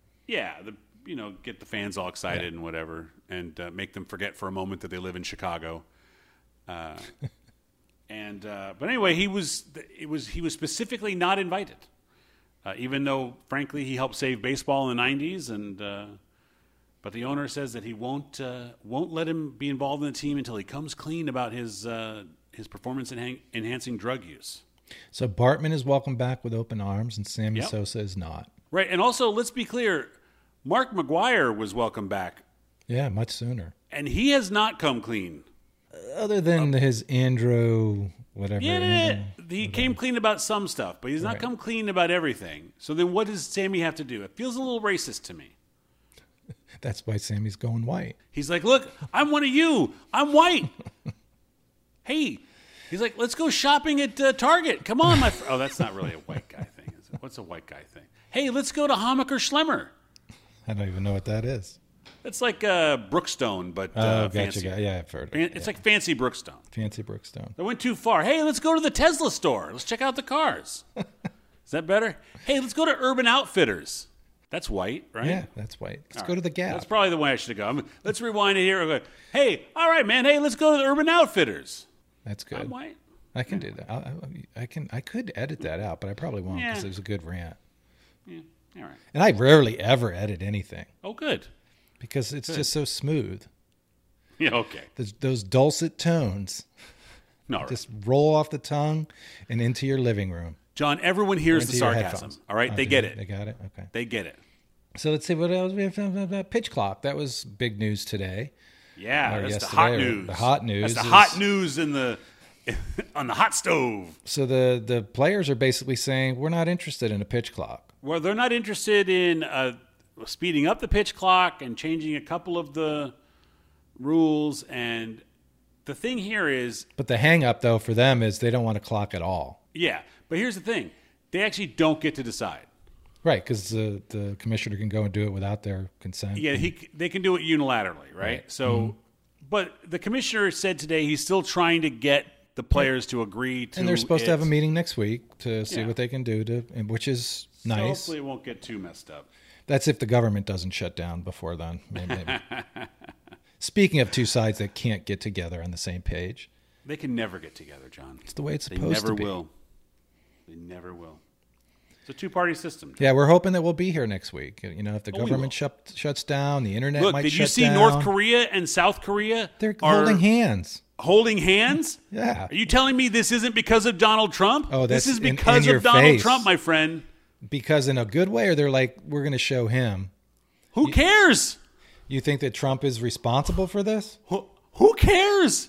And, get the fans all excited and whatever, and make them forget for a moment that they live in Chicago. But anyway, he was specifically not invited, even though, frankly, he helped save baseball in the 90s, and but the owner says that he won't let him be involved in the team until he comes clean about his performance enhancing drug use.
So Bartman is welcome back with open arms, and Sammy Sosa is not.
Right, and also let's be clear, Mark McGwire was welcome back.
Yeah, much sooner.
And he has not come clean.
Other than his Andrew, whatever.
Yeah, he came clean about some stuff, but he's not come clean about everything. So then what does Sammy have to do? It feels a little racist to me.
That's why Sammy's going white.
He's like, look, I'm one of you. I'm white. Hey, he's like, let's go shopping at Target. Come on, my friend. Oh, that's not really a white guy thing, is it? What's a white guy thing? Hey, let's go to Hammacher Schlemmer.
I don't even know what that is.
It's like Brookstone, but fancy.
Yeah, I've heard of it.
It's like fancy Brookstone.
Fancy Brookstone.
I went too far. Hey, let's go to the Tesla store. Let's check out the cars. Is that better? Hey, let's go to Urban Outfitters. That's white, right?
Yeah, that's white. Let's go to the Gap.
That's probably the way I should go. Let's rewind it here. Hey, all right, man. Hey, let's go to the Urban Outfitters.
That's good.
I'm white.
I can do that. I could edit that out, but I probably won't because it was a good rant.
Yeah. All right.
And I rarely ever edit anything.
Oh, good.
Because it's just so smooth.
Yeah. Okay.
Those dulcet tones.
No.
Just roll off the tongue and into your living room.
John, everyone hears the
Into your
sarcasm.
headphones.
All right,
Oh,
they
do
get
they?
it.
They got it. Okay.
They get it.
So let's see what else we have. Pitch clock. That was big news today.
Yeah,
Or
that's the
yesterday,
hot
or
news.
the hot news
That's the
is-
hot news in the on the hot stove.
So the players are basically saying we're not interested in a pitch clock.
Well, they're not interested in speeding up the pitch clock and changing a couple of the rules. And the thing here is,
But the hang up though for them is they don't want a clock at all.
yeah. But here's the thing: they actually don't get to decide.
Right, because the commissioner can go and do it without their consent.
Yeah, they can do it unilaterally, right? So, but the commissioner said today he's still trying to get the players to agree to.
And they're supposed to have a
it.
meeting next week to see
Yeah.
what they can do which is
So
nice.
hopefully, it won't get too messed up.
That's if the government doesn't shut down before then. Maybe. Speaking of two sides that can't get together on the same page,
They can never get together, John.
it's the way it's
They
supposed
never
to be.
will. They never will. It's a two-party system.
Yeah, we're hoping that we'll be here next week. You know, if the
we
government shuts down, the internet
Look,
might
did
shut
you see
down.
North Korea and South Korea?
They're
are
holding hands.
holding hands?
Yeah.
Are you telling me this isn't because of Donald Trump?
Oh,
this
that's
is
in
because
your
of Donald
face.
Trump, my friend.
Because in a good way, or they're like, we're going to show him.
Who cares?
You think that Trump is responsible for this?
Who cares?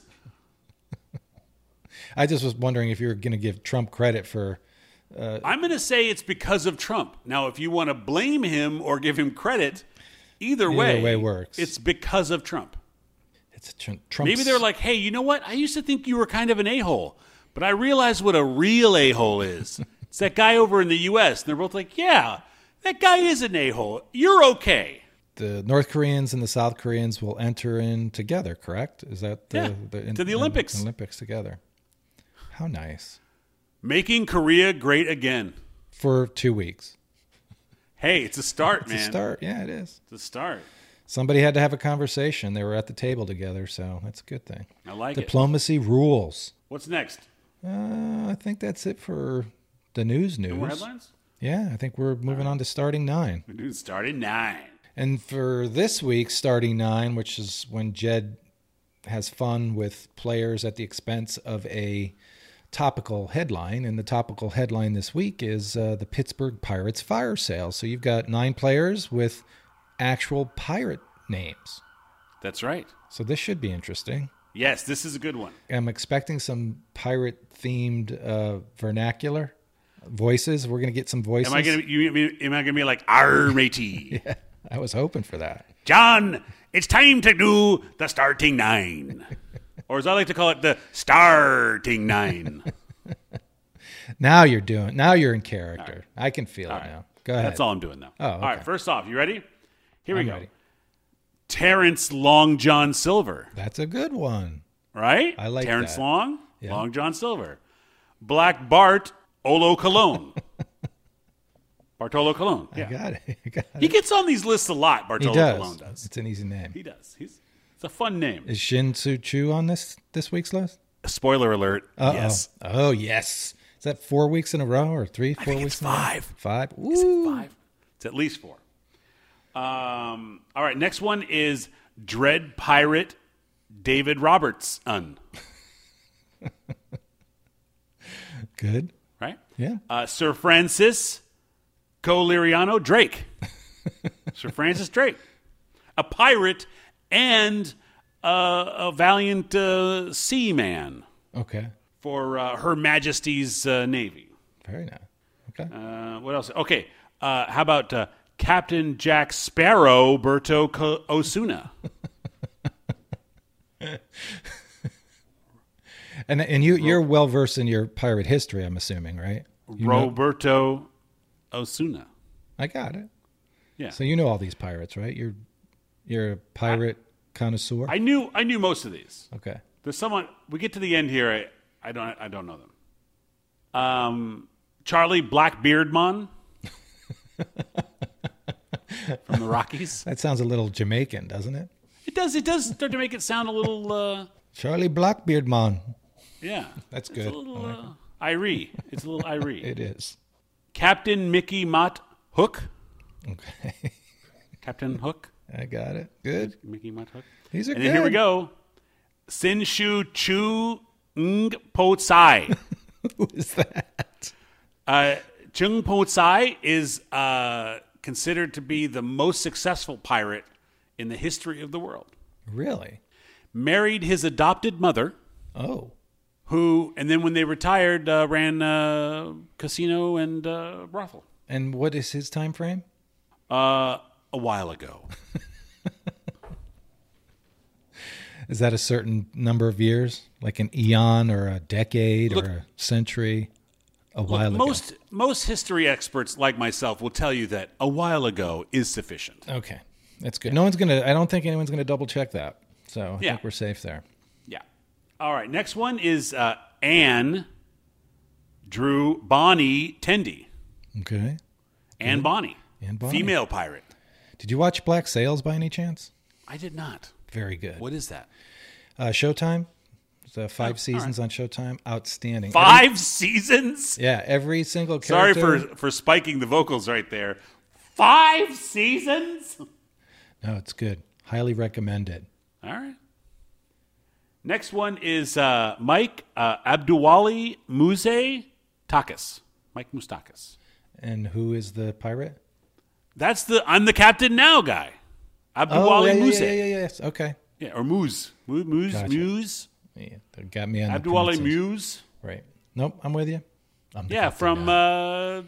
I just was wondering if you're going to give Trump credit for.
I'm going to say it's because of Trump. Now, if you want to blame him or give him credit, either way
works.
It's because of Trump.
It's Trump.
Maybe they're like, hey, you know what? I used to think you were kind of an a-hole, but I realized what a real a-hole is. It's that guy over in the U.S. And they're both like, yeah, that guy is an a-hole. You're okay.
The North Koreans and the South Koreans will enter in together, correct? Is that
Yeah, to the Olympics.
Olympics together. How nice.
Making Korea great again.
For 2 weeks.
Hey, it's a start,
It's
man.
a start. Yeah, it is.
It's a start.
Somebody had to have a conversation. They were at the table together, so that's a good thing.
I like it.
Diplomacy rules.
What's next?
I think that's it for the news.
No more headlines?
Yeah, I think we're moving on to starting nine.
We do start at 9.
And for this week's starting nine, which is when Jed has fun with players at the expense of a topical headline, and the topical headline this week is the Pittsburgh Pirates fire sale. So you've got 9 players with actual pirate names.
That's right.
So this should be interesting.
Yes, this is a good one.
I'm expecting some pirate-themed vernacular voices. We're going to get some voices.
Am I gonna be like, "Arr, matey"?
Yeah, I was hoping for that.
John, it's time to do the starting 9. Or as I like to call it, the starting 9.
Now you're in character.
Right.
I can feel it now. Go ahead.
That's all I'm doing now.
Oh, okay.
All right, first off, you ready? Here we
I'm
go.
ready.
Terrence Long John Silver,
That's a good one.
right?
I like
Terrence
that.
Long,
Yeah.
Long John Silver. Black Bart Olo Cologne. Bartolo Colon.
I
Yeah.
got it. I got
He
it.
gets on these lists a lot,
He
Bartolo
does.
Colon does.
It's an easy name.
He does. It's a fun name.
Is Shin Tzu Chu on this week's list?
Spoiler alert.
Uh-oh.
Yes.
Oh, yes. Is that 4 weeks in a row or 3, 4
think
weeks
it's
in a row?
5.
5?
Is it
Ooh.
5? It's at least 4. All right, next one is Dread Pirate David Robertson.
Good.
Right?
Yeah.
Sir Francis Coliriano Drake. Sir Francis Drake. A pirate and a valiant seaman
Okay.
for Her Majesty's Navy.
Very nice. Okay.
What else? Okay. How about Captain Jack Sparrow Berto Osuna?
And you're well versed in your pirate history, I'm assuming, right? You know-
Roberto Osuna.
I got it.
Yeah.
So you know all these pirates, right? You're a pirate connoisseur.
I knew most of these.
Okay.
There's someone. We get to the end here. I don't know them. Charlie Blackbeardmon from the Rockies.
That sounds a little Jamaican, doesn't it?
It does. It does start to make it sound a little.
Charlie Blackbeard man.
Yeah,
That's
It's
good.
a little Irie. It's a little Irie.
It is.
Captain Mickey Mott Hook.
Okay.
Captain Hook.
I got it. Good.
Mickey Mott Hook.
These are
And
good.
then here we go. Sinshu Chu Ng Po Tsai.
Who is that?
Chung Po Tsai is considered to be the most successful pirate in the history of the world.
Really?
Married his adopted mother.
Oh.
And then when they retired, ran casino and brothel.
And what is his time frame?
A while ago.
Is that a certain number of years? Like an eon or a decade or a century? A while ago.
Most history experts like myself will tell you that a while ago is sufficient.
Okay. That's good. I don't think anyone's going to double check that. So I think we're safe there.
Yeah. All right. Next one is Anne Drew Bonnie Tendy.
Okay.
Anne Bonnie.
Anne Bonnie.
Female pirate.
Did you watch Black Sails by any chance?
I did not.
Very good.
What is that?
Showtime. It's 5 seasons on Showtime. Outstanding.
5 seasons?
Yeah, every single character.
Sorry for spiking the vocals right there. 5 seasons?
No, it's good. Highly recommended.
All right. Next one is Mike Abduwali Muze Takas. Mike Mustakas.
And who is the pirate?
That's I'm the captain now guy. Abduwali Muze.
Yes. Okay.
Yeah, or Muse.
Gotcha.
Muse.
Yeah, that got me on
Abduwali Muse.
Right. Nope, I'm with you.
From the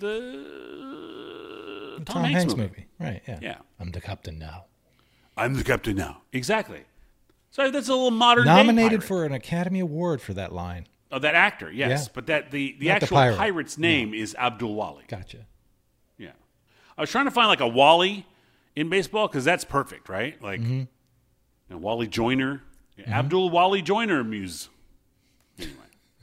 Tom Hanks
movie. Right, yeah.
Yeah.
I'm the captain now.
I'm the captain now. Exactly. So that's a little modern
Nominated
day pirate.
for an Academy Award for that line.
Oh, that actor, yes.
Yeah.
But that the
Not
actual
the pirate.
pirate's name is Abdul-Wali.
Gotcha.
Yeah. I was trying to find like a Wally in baseball because that's perfect, right? Like Wally Joyner. Abdul-Wali Joyner Muse. Anyway.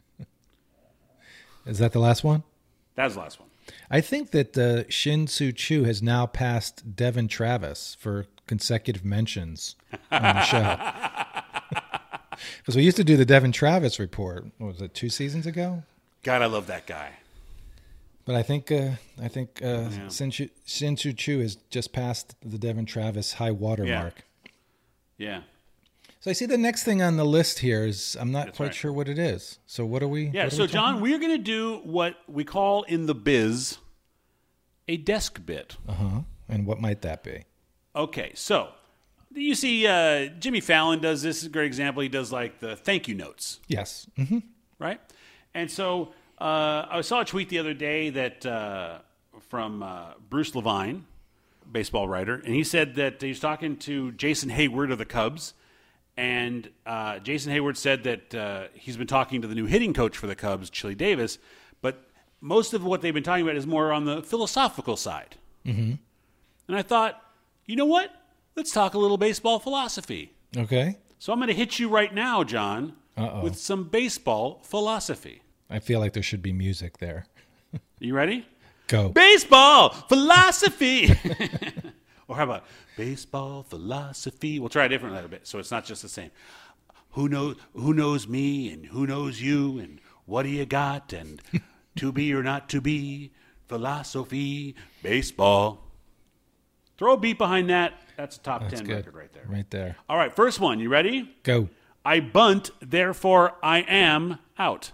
Is that the last one?
That's the last one.
I think that Shin Soo Choo has now passed Devin Travis for consecutive mentions on the show. Because we used to do the Devin Travis report. What was it, 2 seasons ago?
God, I love that guy.
But I think Shin Soo Choo has just passed the Devin Travis high water mark.
Yeah.
So I see the next thing on the list here is I'm not quite sure what it is. So what are we?
Yeah. So John, we're going to do what we call in the biz a desk bit.
And what might that be?
Okay. So you see, Jimmy Fallon does this. Is a great example. He does like the thank you notes.
Yes.
Right. And so I saw a tweet the other day that from Bruce Levine, baseball writer, and he said that he was talking to Jason Hayward of the Cubs. And Jason Hayward said that he's been talking to the new hitting coach for the Cubs, Chili Davis, but most of what they've been talking about is more on the philosophical side. And I thought, you know what? Let's talk a little baseball philosophy.
Okay.
So I'm going to hit you right now, John, with some baseball philosophy.
I feel like there should be music there.
You ready?
Go.
Baseball philosophy. Or how about baseball philosophy? We'll try a different little bit, so it's not just the same. Who knows me and who knows you and what do you got and to be or not to be, philosophy, baseball. Throw a beat behind that. That's a top 10 record right there.
Right there.
All right, first one. You ready?
Go.
I bunt, therefore I am out.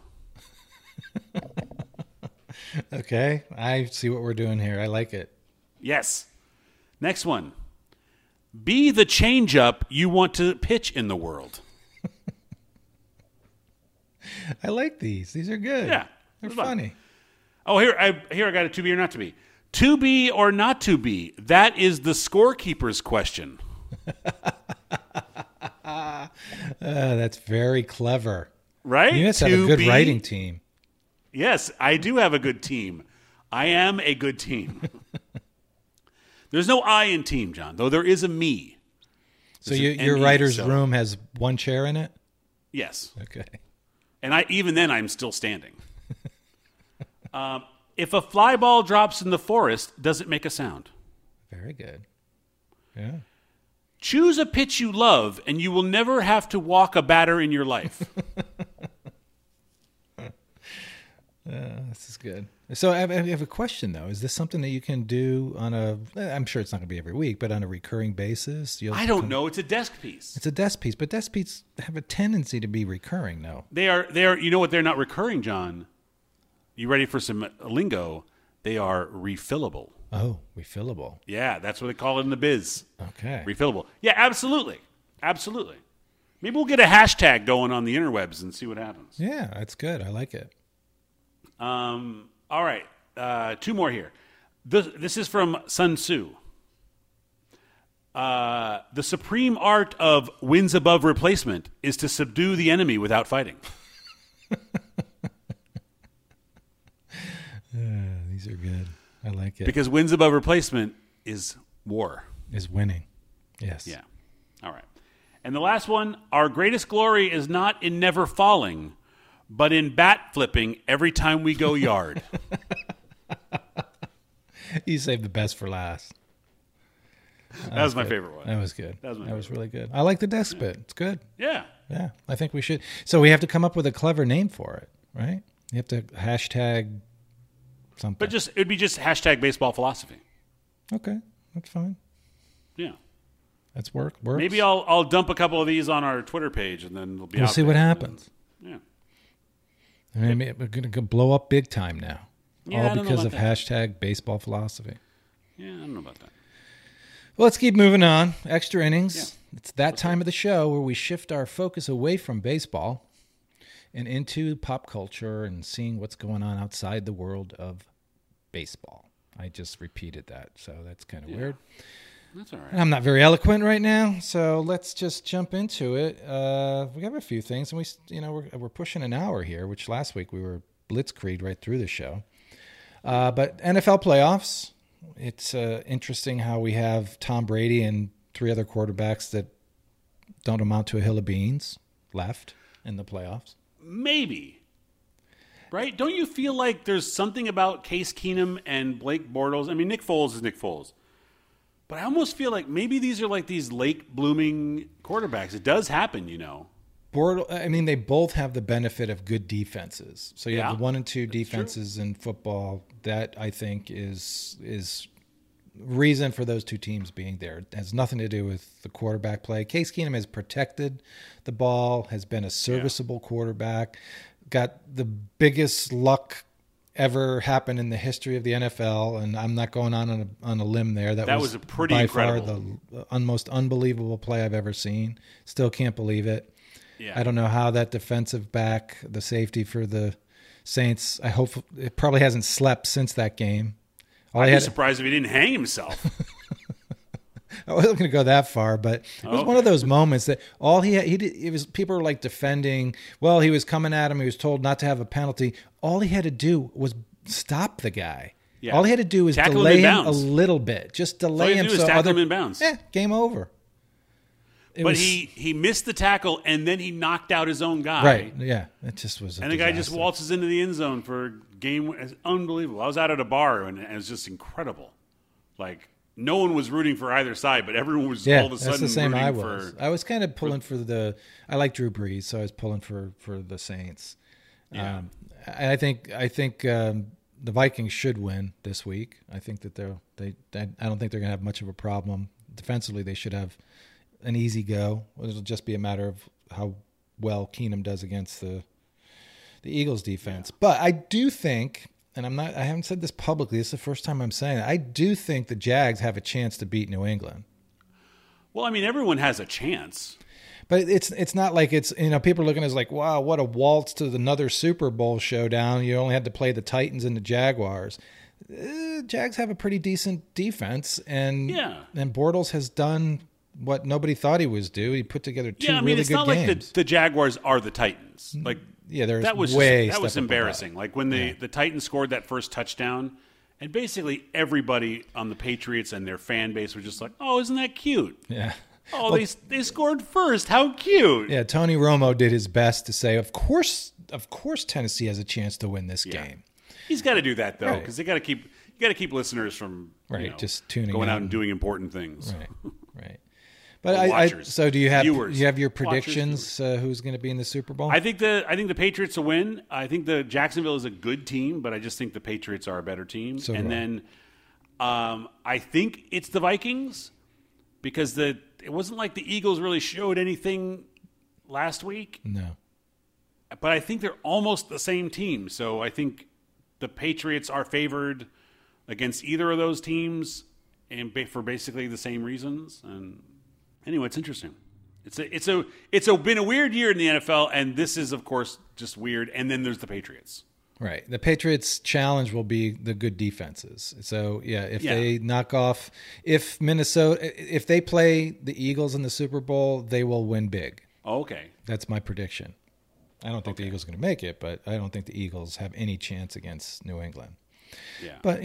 Okay. I see what we're doing here. I like it.
Yes. Next one. Be the changeup you want to pitch in the world.
I like these. These are good.
Yeah.
They're funny.
Oh, here I got a to be or not to be. To be or not to be? That is the scorekeeper's question.
That's very clever.
Right?
You must have a good writing team.
Yes, I do have a good team. I am a good team. There's no I in team, John, though there is a me.
So your writer's room has one chair in it?
Yes.
Okay.
And even then, I'm still standing. If a fly ball drops in the forest, does it make a sound?
Very good. Yeah.
Choose a pitch you love, and you will never have to walk a batter in your life.
This is good. So I have a question, though. Is this something that you can do on I'm sure it's not going to be every week, but on a recurring basis?
I don't know. It's a desk piece.
It's a desk piece, but desk pieces have a tendency to be recurring, though.
They are. You know what? They're not recurring, John. you ready for some lingo? They are refillable.
Oh, refillable.
Yeah, that's what they call it in the biz.
Okay.
Refillable. Yeah, absolutely. Absolutely. Maybe we'll get a hashtag going on the interwebs and see what happens.
Yeah, that's good. I like it.
All right. 2 more here. This is from Sun Tzu. The supreme art of wins above replacement is to subdue the enemy without fighting.
These are good. I like it.
Because wins above replacement is war.
Is winning. Yes.
Yeah. All right. And the last one, our greatest glory is not in never falling, but in bat flipping every time we go yard.
You saved the best for last.
That was my favorite one.
That was good.
That
was really good. I like the desk bit. It's good.
Yeah.
Yeah. I think we should. So we have to come up with a clever name for it, right? You have to hashtag something.
But it'd be just hashtag baseball philosophy.
Okay. That's fine.
Yeah.
That's works.
Maybe I'll dump a couple of these on our Twitter page, and then we'll
see what happens.
Yeah.
I mean, we're going to blow up big time now.
Yeah,
all because of hashtag baseball philosophy.
Yeah, I don't know about that.
Well, let's keep moving on. Extra innings. Yeah. It's that time of the show where we shift our focus away from baseball and into pop culture and seeing what's going on outside the world of baseball. I just repeated that, so that's kind of weird.
That's all right.
I'm not very eloquent right now, so let's just jump into it. We have a few things, and we're pushing an hour here, which last week we were blitzkrieg right through the show. But NFL playoffs, it's interesting how we have Tom Brady and 3 other quarterbacks that don't amount to a hill of beans left in the playoffs.
Maybe. Right? Don't you feel like there's something about Case Keenum and Blake Bortles? I mean, Nick Foles is Nick Foles. But I almost feel like maybe these are like these late blooming quarterbacks. It does happen, you know.
They both have the benefit of good defenses. So you have the 1 and 2 defenses in football. That I think is reason for those 2 teams being there. It has nothing to do with the quarterback play. Case Keenum has protected the ball, has been a serviceable quarterback, got the biggest luck ever happened in the history of the NFL, and I'm not going on a limb there. That was
a pretty
by
incredible.
far the most unbelievable play I've ever seen. Still can't believe it.
Yeah.
I don't know how that defensive back, the safety for the Saints, I hope it probably hasn't slept since that game.
I'd be surprised if he didn't hang himself.
I wasn't going to go that far, but it was one of those moments that all he did, it was people were like defending. Well, he was coming at him. He was told not to have a penalty. All he had to do was stop the guy. Yeah. All he had to do was delay him a little bit. Just delay him so
tackle him in bounds.
Yeah, game over.
He missed the tackle, and then he knocked out his own guy.
Right, yeah. It just was
And the guy just waltzes into the end zone for a game. It's unbelievable. I was out at a bar, and it was just incredible. Like, no one was rooting for either side, but everyone was all of a sudden
that's the same
rooting
I was. I was kind of pulling for the – I like Drew Brees, so I was pulling for the Saints.
Yeah.
I think the Vikings should win this week. I think that I don't think they're going to have much of a problem. Defensively, they should have – an easy go. It'll just be a matter of how well Keenum does against the Eagles defense. Yeah. But I do think, and I haven't said this publicly, this is the first time I'm saying it, I do think the Jags have a chance to beat New England.
Well, I mean, everyone has a chance.
But it's not like it's, people are looking at it as like, wow, what a waltz to another Super Bowl showdown. You only had to play the Titans and the Jaguars. Jags have a pretty decent defense, and Bortles has done what nobody thought he was due. He put together 2 really good games.
It's not like the Jaguars are the Titans. Like that was embarrassing. Like when the Titans scored that first touchdown, and basically everybody on the Patriots and their fan base were just like, "Oh, isn't that cute?"
Yeah.
Oh, they scored first. How cute.
Yeah, Tony Romo did his best to say, "Of course Tennessee has a chance to win this game."
He's got to do that though, because you got to keep listeners from
just tuning
going out and doing important things.
Right. But so do you have your predictions? Who's going to be in the Super Bowl?
I think the Patriots will win. I think the Jacksonville is a good team, but I just think the Patriots are a better team. Then I think it's the Vikings because it wasn't like the Eagles really showed anything last week.
No,
but I think they're almost the same team. So I think the Patriots are favored against either of those teams, and for basically the same reasons. And anyway, it's interesting. It's been a weird year in the NFL, and this is, of course, just weird. And then there's the Patriots.
Right. The Patriots' challenge will be the good defenses. So, they knock off, if they play the Eagles in the Super Bowl, they will win big.
Okay.
That's my prediction. I don't think the Eagles are going to make it, but I don't think the Eagles have any chance against New England.
Yeah.
But,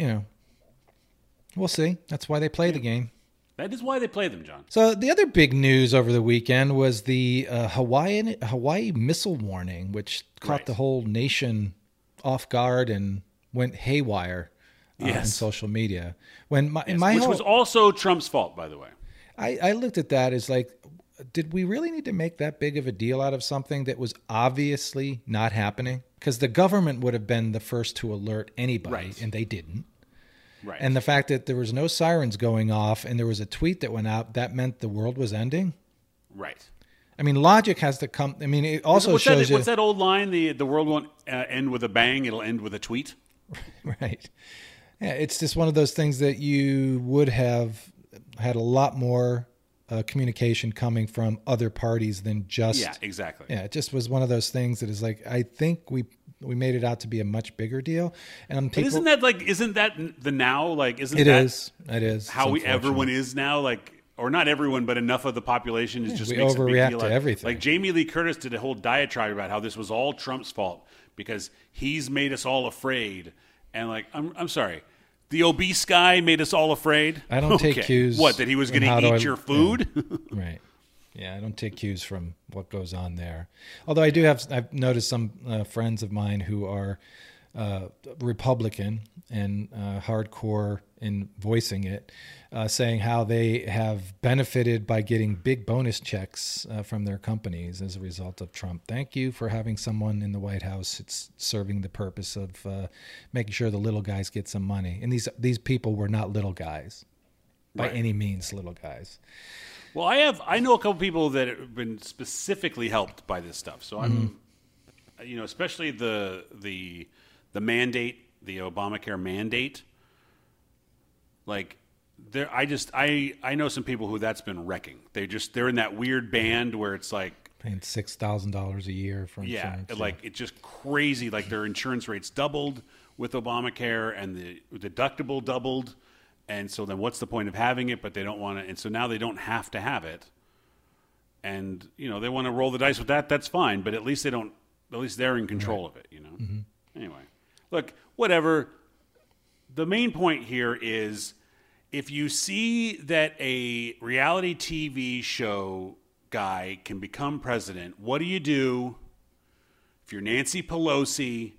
we'll see. That's why they play the game.
That is why they play them, John.
So the other big news over the weekend was the Hawaii missile warning, which caught the whole nation off guard and went haywire on social media. Which
was also Trump's fault, by the way.
I looked at that as like, did we really need to make that big of a deal out of something that was obviously not happening? Because the government would have been the first to alert anybody, and they didn't.
Right.
And the fact that there was no sirens going off and there was a tweet that went out, that meant the world was ending.
Right.
I mean, logic has to come. I mean, it also shows you.
What's that old line? The world won't end with a bang; it'll end with a tweet.
Right. Yeah, it's just one of those things that you would have had a lot more communication coming from other parties than just.
Yeah, exactly.
Yeah, it just was one of those things that is like, I think we made it out to be a much bigger deal. And people,
isn't that the now? Like, isn't
it
that
it is
how everyone is now? Like. Or not everyone, but enough of the population is just
we
makes a big
overreact
deal
to everything.
Like Jamie Lee Curtis did a whole diatribe about how this was all Trump's fault because he's made us all afraid. And like, I'm sorry, the obese guy made us all afraid.
I don't take cues.
What, that he was going to eat your food?
Yeah. Right. Yeah, I don't take cues from what goes on there. Although I've noticed some friends of mine who are Republican and hardcore in voicing it, saying how they have benefited by getting big bonus checks from their companies as a result of Trump. Thank you for having someone in the White House. It's serving the purpose of making sure the little guys get some money. And these people were not little guys by any means, little guys.
Well, I know a couple people that have been specifically helped by this stuff. So I'm, especially the mandate, the Obamacare mandate. Like, I know some people who that's been wrecking. They're in that weird band where it's like
paying $6,000 a year for insurance.
Yeah, like it's just crazy. Like their insurance rates doubled with Obamacare, and the deductible doubled. And so then, what's the point of having it? But they don't want to, and so now they don't have to have it. And they want to roll the dice with that. That's fine. But at least they don't. At least they're in control of it.
Mm-hmm.
Anyway, look, whatever. The main point here is if you see that a reality TV show guy can become president, what do? If you're Nancy Pelosi,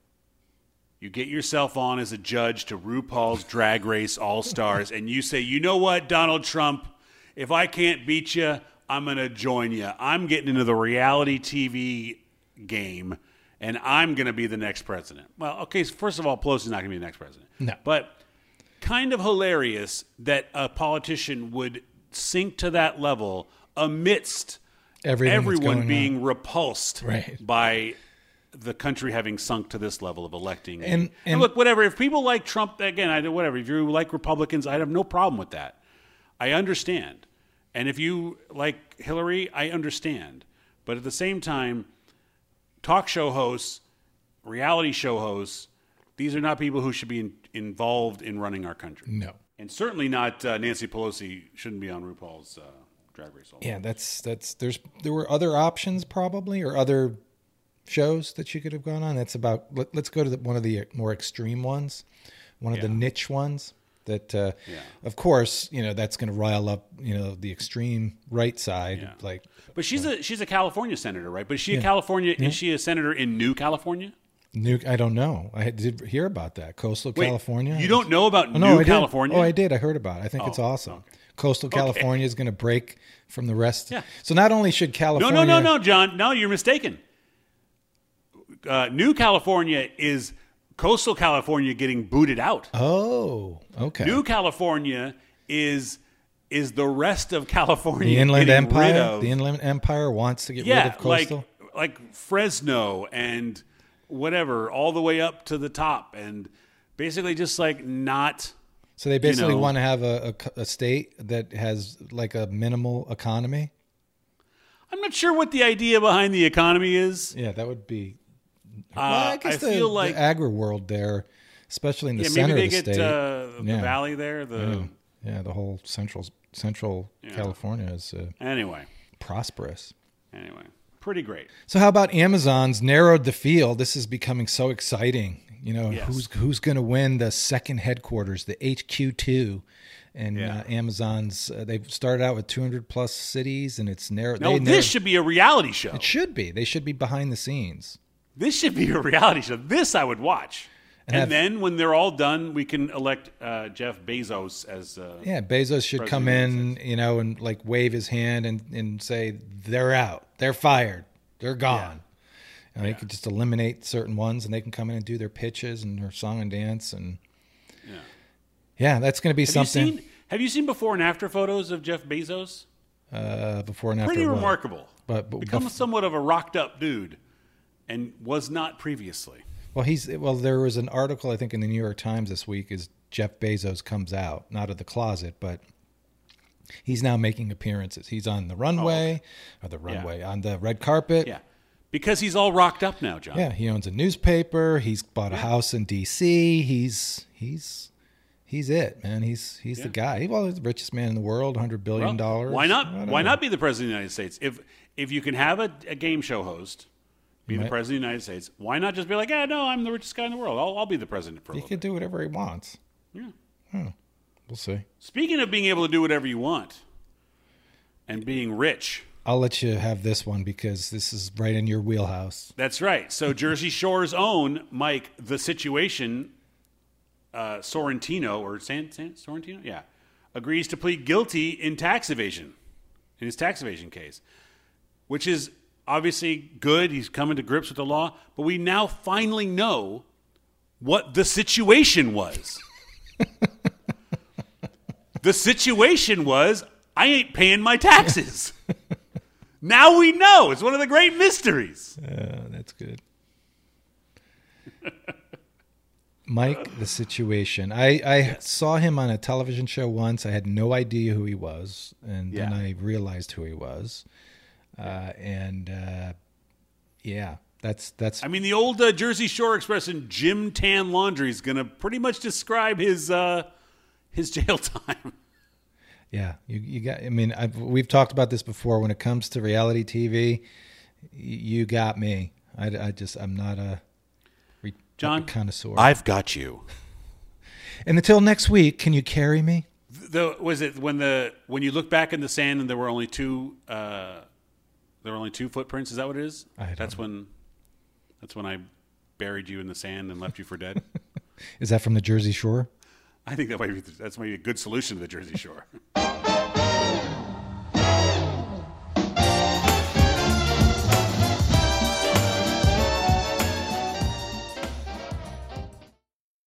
you get yourself on as a judge to RuPaul's Drag Race All-Stars, and you say, you know what, Donald Trump, if I can't beat you, I'm going to join you. I'm getting into the reality TV game. And I'm going to be the next president. Well, okay, so first of all, Pelosi's not going to be the next president.
No.
But kind of hilarious that a politician would sink to that level amidst everyone being repulsed by the country having sunk to this level of electing. And look, whatever. If people like Trump, again, whatever. If you like Republicans, I have no problem with that. I understand. And if you like Hillary, I understand. But at the same time, talk show hosts, reality show hosts, these are not people who should be involved in running our country.
No.
And certainly not Nancy Pelosi shouldn't be on RuPaul's Drag Race.
Yeah, there were other options probably, or other shows that she could have gone on. That's about, let's go to one of the more extreme ones, one of the niche ones that, of course, that's going to rile up, the extreme right side.
Yeah.
Like,
but she's a California senator, right? But is she a California? Yeah. Is she a senator in New California?
I don't know. I did hear about that. Coastal California.
You don't know about New California?
I did. I heard about it. I think it's awesome. Okay. Coastal California is going to break from the rest. Yeah. So not only should California...
No, John. No, you're mistaken. New California is Coastal California getting booted out.
Oh, okay.
New California is the rest of California.
The Inland Empire. The Inland Empire wants to get rid of Coastal.
like Fresno and whatever, all the way up to the top, and basically just like not.
So they basically want to have a state that has like a minimal economy.
I'm not sure what the idea behind the economy is.
Yeah, that would be. Well,
I feel like
the agri world there, especially in the center of the state.
Maybe they get the valley there. The
whole central California is
anyway
prosperous.
Anyway, pretty great.
So how about Amazon's narrowed the field? This is becoming so exciting.
Yes.
Who's going to win the second headquarters, the HQ2? And Amazon's, they've started out with 200 plus cities, and it's narrowed.
No, this should be a reality show.
It should be. They should be behind the scenes.
This should be a reality show. This I would watch. And then when they're all done, we can elect Jeff Bezos as
Bezos should come in, and like wave his hand and say, they're out. They're fired. They're gone. And they could just eliminate certain ones, and they can come in and do their pitches and their song and dance. And that's going to be something.
Have you seen before and after photos of Jeff Bezos?
Before and after.
Pretty remarkable.
But
becomes somewhat of a rocked up dude, and was not previously.
Well, there was an article, I think, in the New York Times this week, is Jeff Bezos comes out, not of the closet, but he's now making appearances. He's on the runway, on the red carpet.
Yeah, because he's all rocked up now, John.
Yeah, he owns a newspaper. He's bought a house in D.C. He's it, man. He's the guy. He's the richest man in the world, $100 billion.
Why not? Why not be the president of the United States? If you can have a game show host be the president of the United States, why not just be like, no, I'm the richest guy in the world. I'll be the president for a little bit.
He can do whatever he wants.
Yeah.
We'll see.
Speaking of being able to do whatever you want and being rich.
I'll let you have this one because this is right in your wheelhouse.
That's right. So Jersey Shore's own Mike, The Situation, Sorrentino, or Sorrentino? Yeah. Agrees to plead guilty in his tax evasion case, which is obviously good. He's coming to grips with the law, but we now finally know what the situation was. The situation was, I ain't paying my taxes. Now we know. It's one of the great mysteries.
That's good. Mike, The Situation. I saw him on a television show once. I had no idea who he was, and then I realized who he was. That's.
I mean, the old Jersey Shore expression, Jim Tan Laundry, is going to pretty much describe his jail time.
Yeah, you got. I mean, we've talked about this before. When it comes to reality TV, you got me. I'm not a connoisseur.
I've got you.
And until next week, can you carry me?
Was it when you look back in the sand and there were only two footprints? Is that what it is? That's when I buried you in the sand and left you for dead.
Is that from the Jersey Shore?
I think that's maybe a good solution to the Jersey Shore.